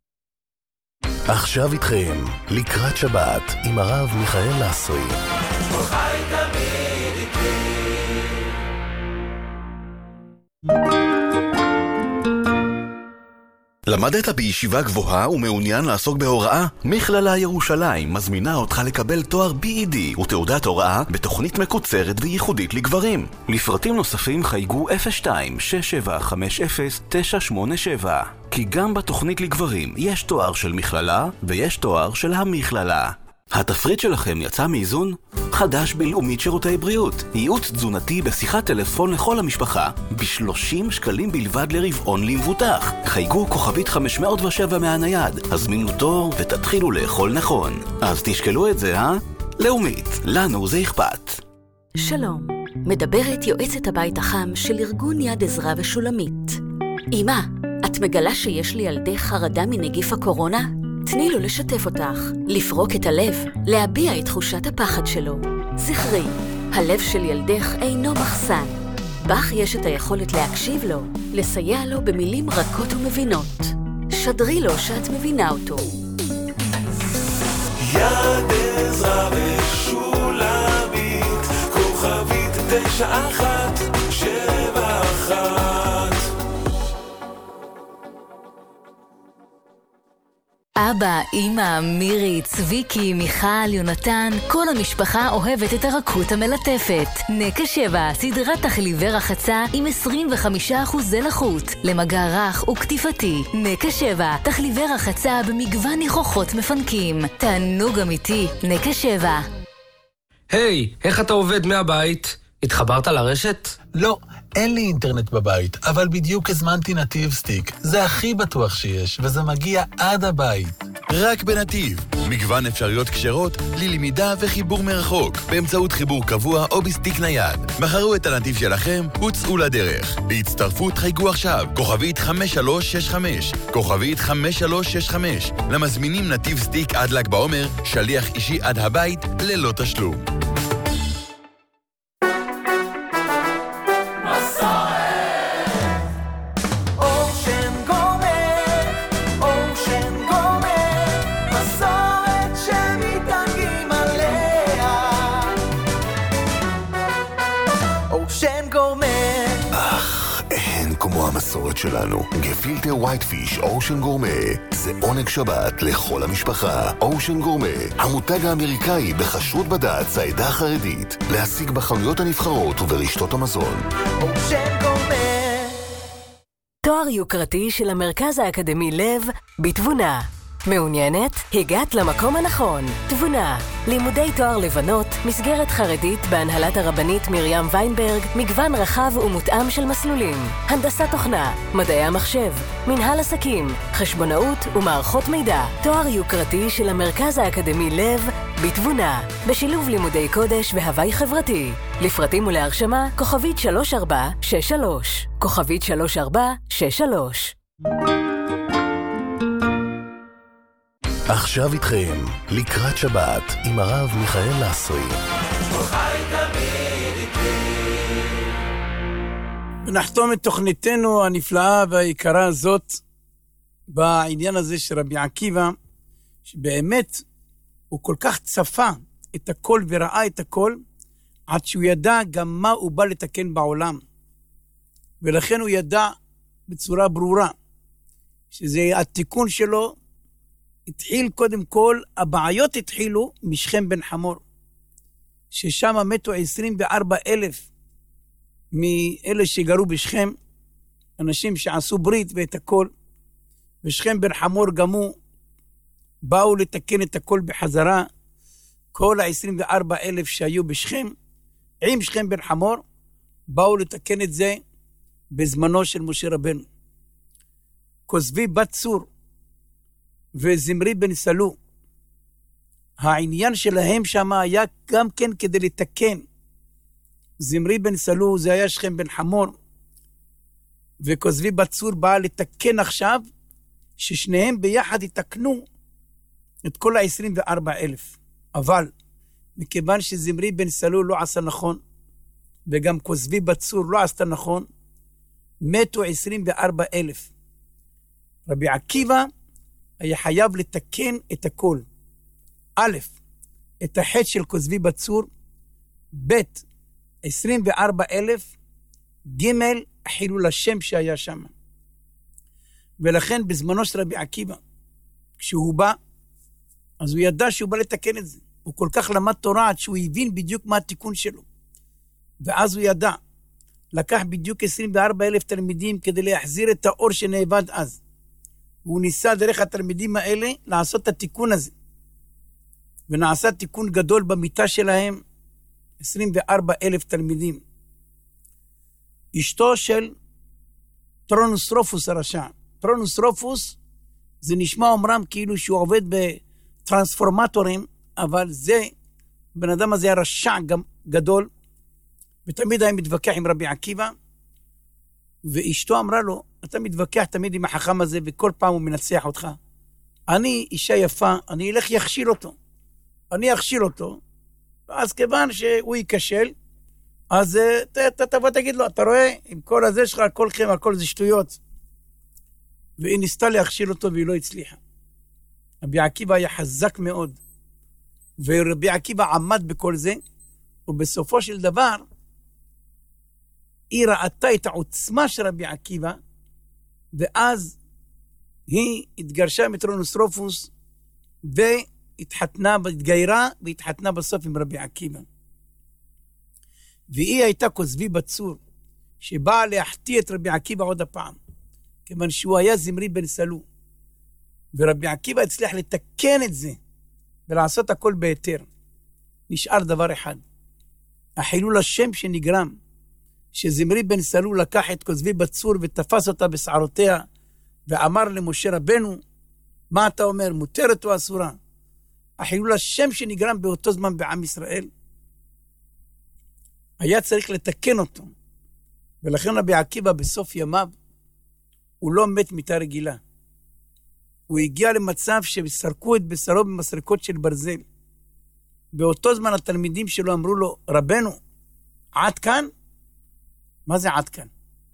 עכשיו איתכם, לקראת שבת, עם הרב מיכאל לסרי. חי תמיד איתי. למדת בישיבה גבוהה ומעוניין לעסוק בהוראה? מכללה ירושלים מזמינה אותך לקבל תואר בי אי די ותעודת הוראה בתוכנית מקוצרת וייחודית לגברים. לפרטים נוספים חייגו אפס שתיים שש שבע חמש אפס תשע שמונה שבע. כי גם בתוכנית לגברים יש תואר של מכללה ויש תואר של המכללה. התפריט שלכם יצא מאיזון? חדש בלאומית שירותי בריאות. ייעוץ תזונתי בשיחת טלפון לכל המשפחה ב-שלושים שקלים בלבד לרבעון למבוטח. חייגו כוכבית חמש מאות ושבע מהנייד, הזמינו תור ותתחילו לאכול נכון. אז תשקלו את זה, אה? לאומית, לנו זה אכפת. שלום, מדברת יועצת הבית החם של ארגון יד עזרא ושולמית. אמא, את מגלה שיש לי ילדי חרדה מנגיף הקורונה? תני לו לשתף אותך, לפרוק את הלב, להביע את תחושת הפחד שלו. זכרי, הלב של ילדך אינו מחסן. בך יש את היכולת להקשיב לו, לסייע לו במילים רכות ומבינות. שדרי לו שאת מבינה אותו. יד עזרא ושולמית, כוכבית תשע אחת שבע אחת. אבא, אמא, מירי, צביקי, מיכל, יונתן, כל המשפחה אוהבת את הרכות המלטפת. נקה שבע, סדרת תחליבי רחצה עם עשרים וחמישה אחוז לחות, למגע רך וכתיפתי. נקה שבע, תחליבי רחצה במגוון ניחוחות מפנקים. תענוג אמיתי, נקה שבע. היי, איך אתה עובד מהבית? התחברת לרשת? לא, אין לי אינטרנט בבית, אבל בדיוק הזמנתי נתיב סטיק. זה הכי בטוח שיש, וזה מגיע עד הבית. רק בנתיב. מגוון אפשרויות כשרות ללמידה וחיבור מרחוק, באמצעות חיבור קבוע או בסטיק נייד. בחרו את הנתיב שלכם וצאו לדרך. בהצטרפות חייגו עכשיו, כוכבית חמש שלוש שש חמש, כוכבית חמש שלוש שש חמש. למזמינים נתיב סטיק עד ל"ג בעומר, שליח אישי עד הבית ללא תשלום. כמו המסורת שלנו, גפילטה ווייט פיש אושן גורמה זה עונג שבת לכל המשפחה. אושן גורמה, המותג האמריקאי בכשרות בד"ץ העדה החרדית, להשיג בחנויות הנבחרות וברשתות המזון. אושן גורמה. תואר יוקרתי של המרכז האקדמי לב בתבונה. מעוניינת? הגעת למקום הנכון. תבונה. לימודי תואר לבנות, מסגרת חרדית בהנהלת הרבנית מרים ויינברג, מגוון רחב ומותאם של מסלולים. הנדסת תוכנה, מדעי המחשב, מנהל עסקים, חשבונאות ומערכות מידע. תואר יוקרתי של המרכז האקדמי לב בתבונה. בשילוב לימודי קודש והווי חברתי. לפרטים ולהרשמה, כוכבית שלוש ארבע שש שלוש. כוכבית שלוש ארבע שש שלוש. עכשיו איתכם, לקראת שבת, עם הרב מיכאל לסרי. ונחתום את תוכניתנו הנפלאה והיקרה הזאת בעניין הזה של רבי עקיבא, שבאמת הוא כל כך צפה את הכל וראה את הכל, עד שהוא ידע גם מה הוא בא לתקן בעולם. ולכן הוא ידע בצורה ברורה, שזה התיקון שלו, התחיל קודם כל, הבעיות התחילו משכם בן חמור, ששם מתו עשרים וארבע אלף מאלה שגרו בשכם, אנשים שעשו ברית ואת הכל, ושכם בן חמור גם הוא, באו לתקן את הכל בחזרה, כל ה-עשרים וארבע אלף שהיו בשכם, עם שכם בן חמור, באו לתקן את זה בזמנו של משה רבנו. כוזבי בת צור, וזמרי בן סלו, העניין שלהם שם היה גם כן כדי לתקן. זמרי בן סלו זה היה שכם בן חמור, וכוזבי בת צור באה לתקן עכשיו, ששניהם ביחד יתקנו את כל ה-עשרים וארבע אלף. אבל מכיוון שזמרי בן סלו לא עשה נכון, וגם כוזבי בת צור לא עשתה נכון, מתו עשרים וארבע אלף. רבי עקיבא היה חייב לתקן את הכל. א', את החטא של כוזבי בת צור, ב', עשרים וארבע אלף, ג', חילול השם שהיה שם. ולכן בזמנו של רבי עקיבא, כשהוא בא, אז הוא ידע שהוא בא לתקן את זה. הוא כל כך למד תורה עד שהוא הבין בדיוק מה התיקון שלו. ואז הוא ידע, לקח בדיוק עשרים וארבע אלף תלמידים כדי להחזיר את האור שנאבד אז. הוא ניסה דרך התלמידים האלה לעשות את התיקון הזה. ונעשה תיקון גדול במיטה שלהם, עשרים וארבע אלף תלמידים. אשתו של טרונוסרופוס הרשע. טרונוסרופוס זה נשמע אומרם כאילו שהוא עובד בטרנספורמטורים, אבל זה, בן אדם הזה היה רשע גם גדול, ותמיד היה מתווכח עם רבי עקיבא, ואשתו אמרה לו, אתה מתווכח תמיד עם החכם הזה, וכל פעם הוא מנצח אותך. אני אישה יפה, אני אלך יכשיל אותו. אני אכשיל אותו, ואז כיוון שהוא ייכשל, אז אתה תבוא תגיד לו, אתה רואה, עם כל הזה שלך, על כל חם, על כל זה שטויות. והיא ניסתה להכשיל אותו, והיא לא הצליחה. רבי עקיבא היה חזק מאוד, ורבי עקיבא עמד בכל זה, ובסופו של דבר, היא ראתה את העוצמה של רבי עקיבא, ואז היא התגרשה מטרונוסרופוס, והתחתנה, התגיירה, והתחתנה בסוף עם רבי עקיבא. והיא הייתה כוזבי בת צור, שבאה להחטיא את רבי עקיבא עוד הפעם, כיוון שהוא היה זמרי בן סלו. ורבי עקיבא הצליח לתקן את זה, ולעשות הכל בהיתר. נשאר דבר אחד. החילול השם שנגרם, שזמרי בן סלו לקח את כוזבי בצור ותפס אותה בשערותיה, ואמר למשה רבנו, מה אתה אומר, מותרת או אסורה? החילול השם שנגרם באותו זמן בעם ישראל, היה צריך לתקן אותו. ולכן רבי עקיבא בסוף ימיו, הוא לא מת מיתה רגילה. הוא הגיע למצב שסרקו את בשרו במסרקות של ברזל. באותו זמן התלמידים שלו אמרו לו, רבנו, עד כאן? מה זה עד כאן?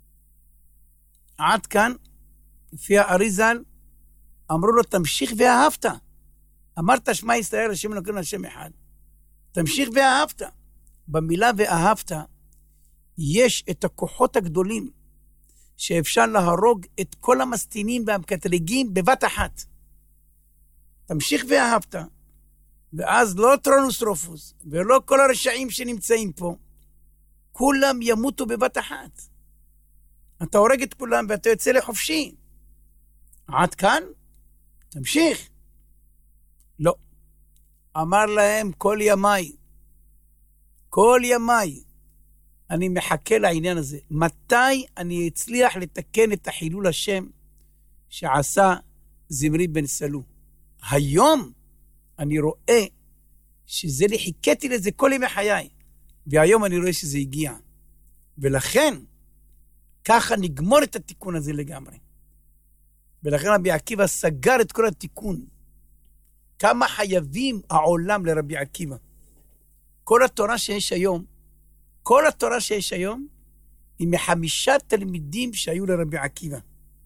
עד כאן, לפי האריזל, אמרו לו, תמשיך ואהבת. אמרת שמע ישראל, השם אלוקינו השם אחד. תמשיך ואהבת. במילה ואהבת, יש את הכוחות הגדולים, שאפשר להרוג את כל המסטינים והמקטרגים בבת אחת. תמשיך ואהבת. ואז לא טרונוס רופוס, ולא כל הרשעים שנמצאים פה, כולם ימותו בבת אחת. אתה הורג את כולם ואתה יוצא לחופשי. עד כאן? תמשיך. לא. אמר להם כל ימיי, כל ימיי, אני מחכה לעניין הזה. מתי אני אצליח לתקן את החילול השם שעשה זמרי בן סלו? היום אני רואה שזה לי, חיכיתי לזה כל ימי חיי, והיום אני רואה שזה הגיע. ולכן, ככה נגמור את התיקון הזה לגמרי. ולכן רבי עקיבא סגר את כל התיקון. כמה חייבים העולם לרבי עקיבא. כל התורה שיש היום, כל התורה שיש היום, היא מחמישה תלמידים שהיו לרבי עקיבא.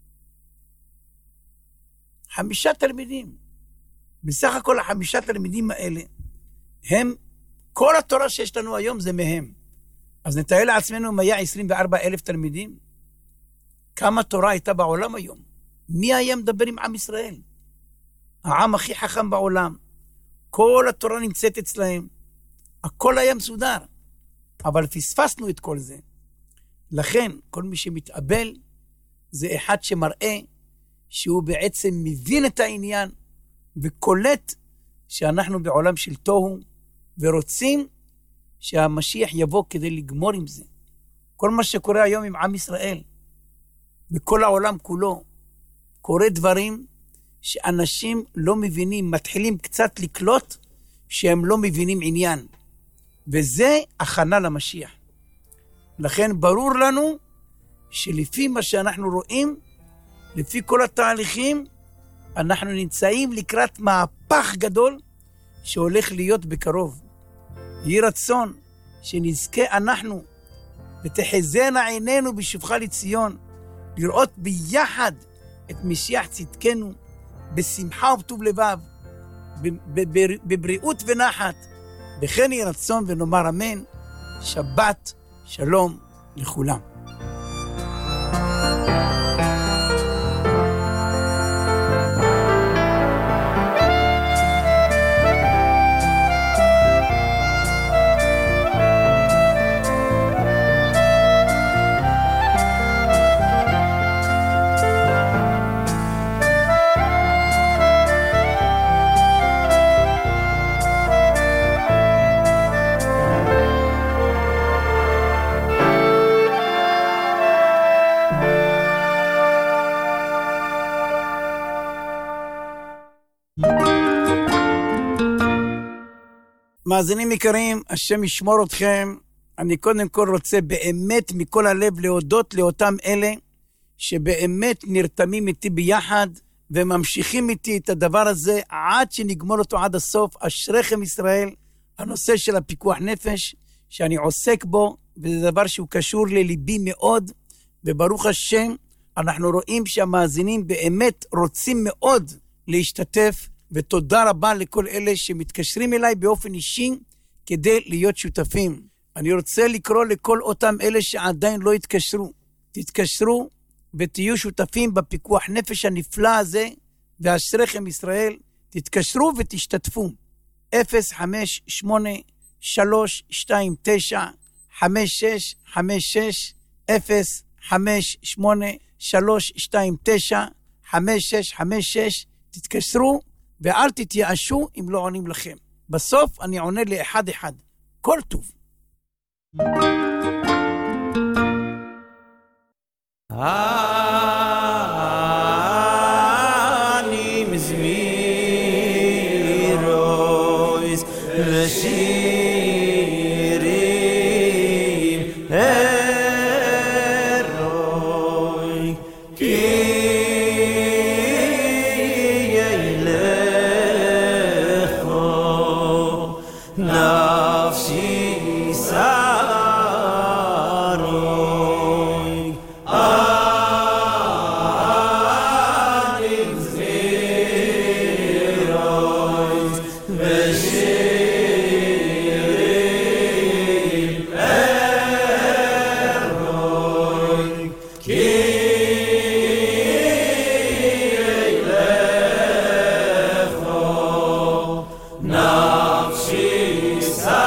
חמישה תלמידים. בסך הכל החמישה תלמידים האלה, הם, כל התורה שיש לנו היום זה מהם. אז נתאר לעצמנו מאה עשרים וארבעה אלף תלמידים. כמה תורה הייתה בעולם היום? מי היה מדבר עם עם ישראל? העם הכי חכם בעולם. כל התורה נמצאת אצלהם. הכל היה מסודר. אבל פספסנו את כל זה. לכן, כל מי שמתאבל, זה אחד שמראה שהוא בעצם מבין את העניין, וקולט שאנחנו בעולם של תוהו, ורוצים שהמשיח יבוא כדי לגמור עם זה. כל מה שקורה היום עם עם ישראל, בכל העולם כולו, קורה דברים שאנשים לא מבינים, מתחילים קצת לקלוט שהם לא מבינים עניין. וזה הכנה למשיח. לכן ברור לנו שלפי מה שאנחנו רואים, לפי כל התהליכים, אנחנו נמצאים לקראת מהפך גדול שהולך להיות בקרוב. יהי רצון שנזכה אנחנו ותחזינה עינינו בשובך לציון, לראות ביחד את משיח צדקנו בשמחה ובטוב לבב, בבריאות ונחת. וכן יהי רצון ונאמר אמן. שבת שלום לכולם. מאזינים יקרים, השם ישמור אתכם. אני קודם כל רוצה באמת מכל הלב להודות לאותם אלה שבאמת נרתמים איתי ביחד וממשיכים איתי את הדבר הזה עד שנגמור אותו עד הסוף. אשריכם ישראל. הנושא של הפיקוח נפש שאני עוסק בו, וזה דבר שהוא קשור לליבי מאוד, וברוך השם אנחנו רואים שהמאזינים באמת רוצים מאוד להשתתף, ותודה רבה לכל אלה שמתקשרים אליי באופן אישי כדי להיות שותפים. אני רוצה לקרוא לכל אותם אלה שעדיין לא התקשרו. תתקשרו ותהיו שותפים בפיקוח נפש הנפלא הזה, ואשריכם ישראל. תתקשרו ותשתתפו. אפס חמש שמונה שלוש שתיים תשע חמש שש חמש שש אפס חמש שמונה שלוש שתיים תשע חמש שש חמש שש. תתקשרו ואל תתייאשו אם לא עונים לכם. בסוף אני עונה לאחד אחד. כל טוב. אני מזמיר רויז ושירים הרוי כי ילכו נפשי שרוי אני מזמיר רויז ושירים הרוי כי ילכו נפשי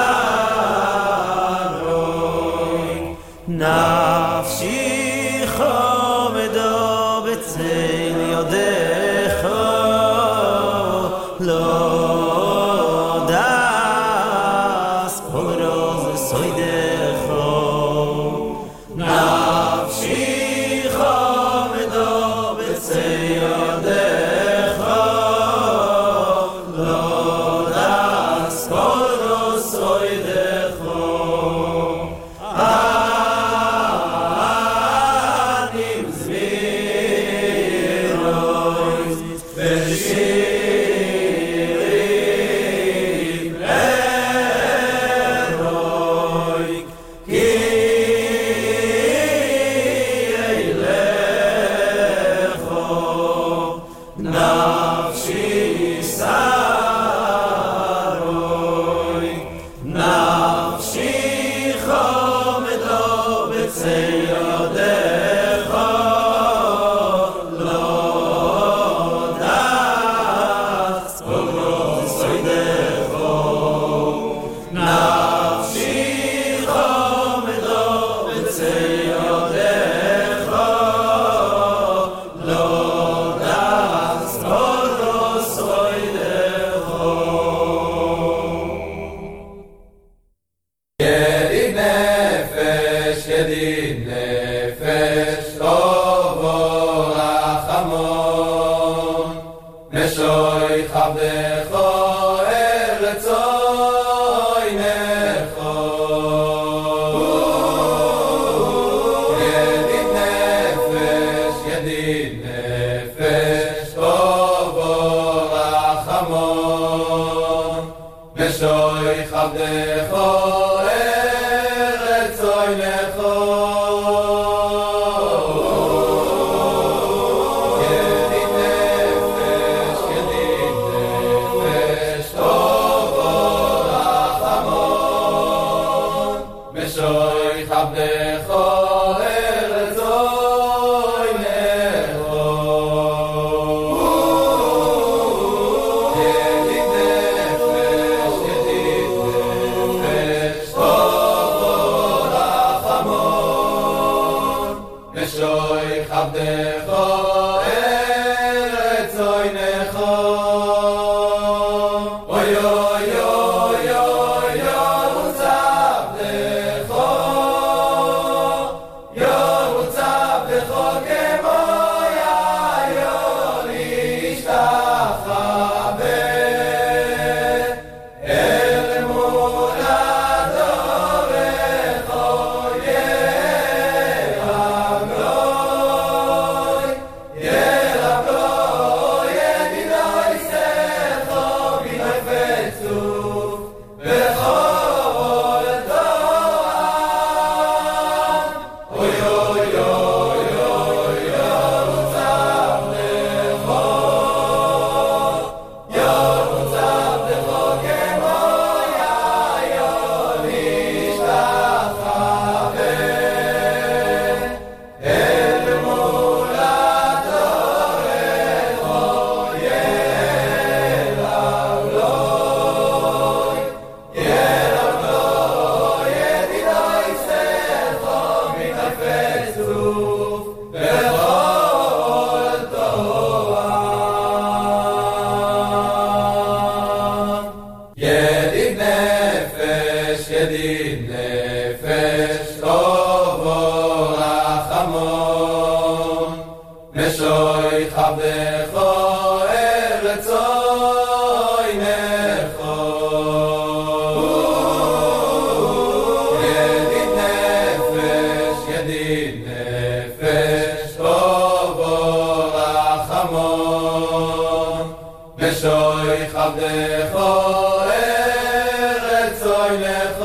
שרוי נפשי חומדו בצל יודך לא דס פורוז סוידך נפשי חומדו בצל יודך לא דס פורוז סוידך אני מזמיר רויז ושירים הרוי כי ילכו נפשי שרוי נפשי חומדו בצל יודך לא דס פורוז סוידך נפשי חומדו בצל יודך לא דס פורוז סוידך ידיד נפש, ידיד נפש, טובו רחמון, משוי חבדך ארץ עוינך. ידיד נפש, ידיד נפש, טובו רחמון, משוי חבדך ארץ עוינך. ידיד נפש, ידיד נפש, טובו רחמון, משוי חבדך ארץ עוינך. ידיד נפש, ידיד נפש, יכבדך ארץ עוינך ידיד נפש ידיד נפש טוב ורחמון משוי יכבדך ארץ עוינך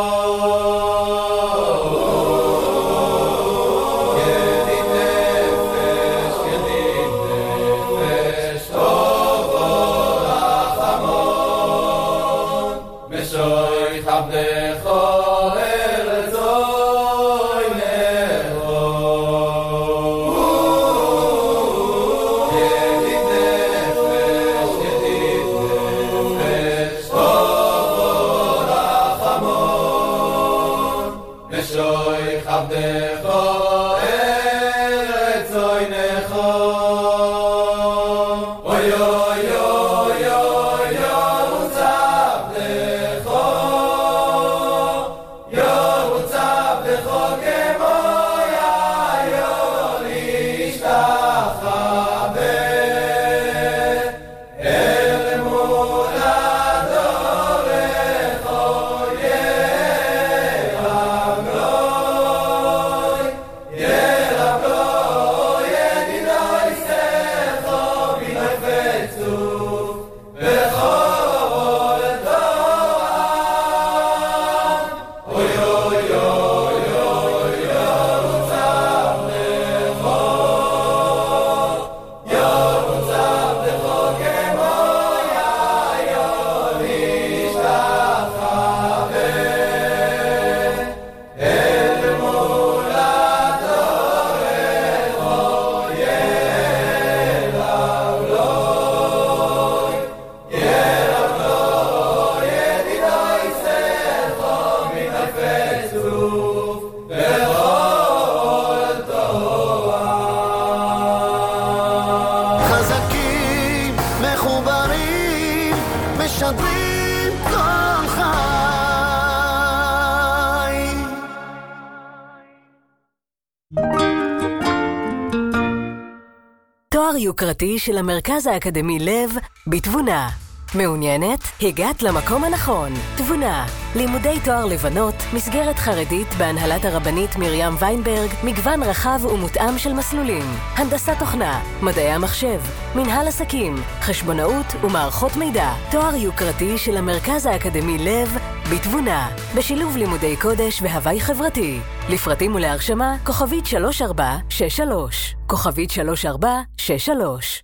תואר יוקרתי של המרכז האקדמי לב בתבונה. מעוניינת? הגעת למקום הנכון. תבונה. לימודי תואר לבנות, מסגרת חרדית בהנהלת הרבנית מרים ויינברג, מגוון רחב ומותאם של מסלולים. הנדסת תוכנה, מדעי המחשב, מנהל עסקים, חשבונאות ומערכות מידע. תואר יוקרתי של המרכז האקדמי לב בתבונה. בשילוב לימודי קודש והווי חברתי. לפרטים ולהרשמה, כוכבית שלוש ארבע שש שלוש. כוכבית שלוש ארבע שש שלוש.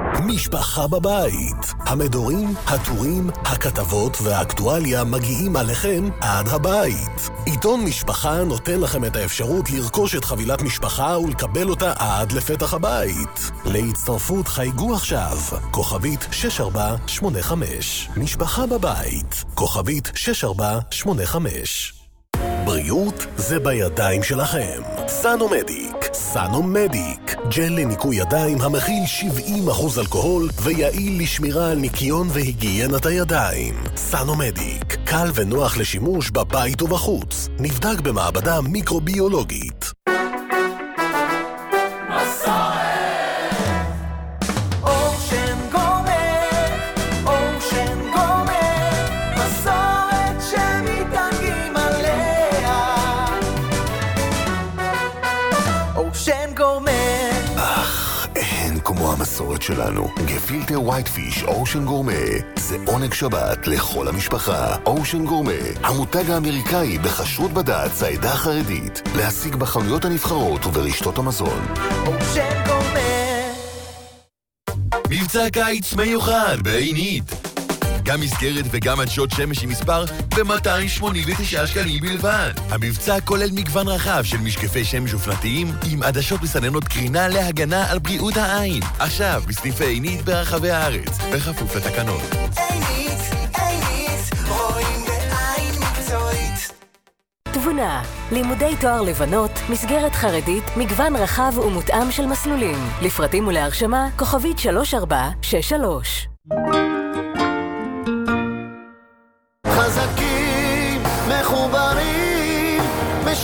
משפחה בבית. המדורים, הטורים, הכתבות והאקטואליה מגיעים עליכם עד הבית. עיתון משפחה נותן לכם את האפשרות לרכוש את חבילת משפחה ולקבל אותה עד לפתח הבית. להצטרפות חייגו עכשיו. כוכבית שש ארבע שמונה חמש. משפחה בבית. כוכבית שש ארבע שמונה חמש. בריאות זה בידיים שלכם. סנומדיק. סנומדיק. ג'ל לניקוי ידיים המכיל שבעים אחוז אלכוהול ויעיל לשמירה על ניקיון והיגיינת הידיים. סנומדיק. קל ונוח לשימוש בבית ובחוץ. נבדק במעבדה מיקרוביולוגית. כמו המסורת שלנו, גפילטר ווייט פיש אושן גורמה זה עונג שבת לכל המשפחה. אושן גורמה, המותג האמריקאי בכשרות בד"ץ העדה החרדית, להשיג בחנויות הנבחרות וברשתות המזון. אושן גורמה. מבצע קיץ מיוחד בעינית, גם מסגרת וגם עדשות שמש עם מספר ב-מאתיים שמונים ותשעה שקלים בלבד. המבצע כולל מגוון רחב של משקפי שמש אופנתיים עם עדשות מסננות קרינה להגנה על בריאות העין. עכשיו בסניפי עינית ברחבי הארץ, בכפוף לתקנות. עינית, עינית, רואים בעין מקצועית. תבונה. לימודי תואר לבנות, מסגרת חרדית, מגוון רחב ומותאם של מסלולים. לפרטים ולהרשמה, כוכבית שלוש ארבע שש שלוש. חזקים, מחוברים,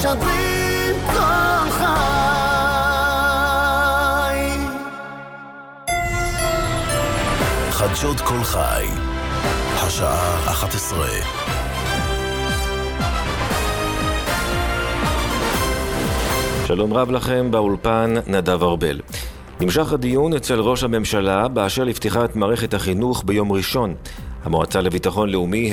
משדרים כל חי. חדשות כל חי. השעה אחת עשרה. שלום רב לכם, באולפן נדב ארבל. נמשך הדיון אצל ראש הממשלה באשר לפתיחת מערכת החינוך ביום ראשון. המועצה לביטחון לאומי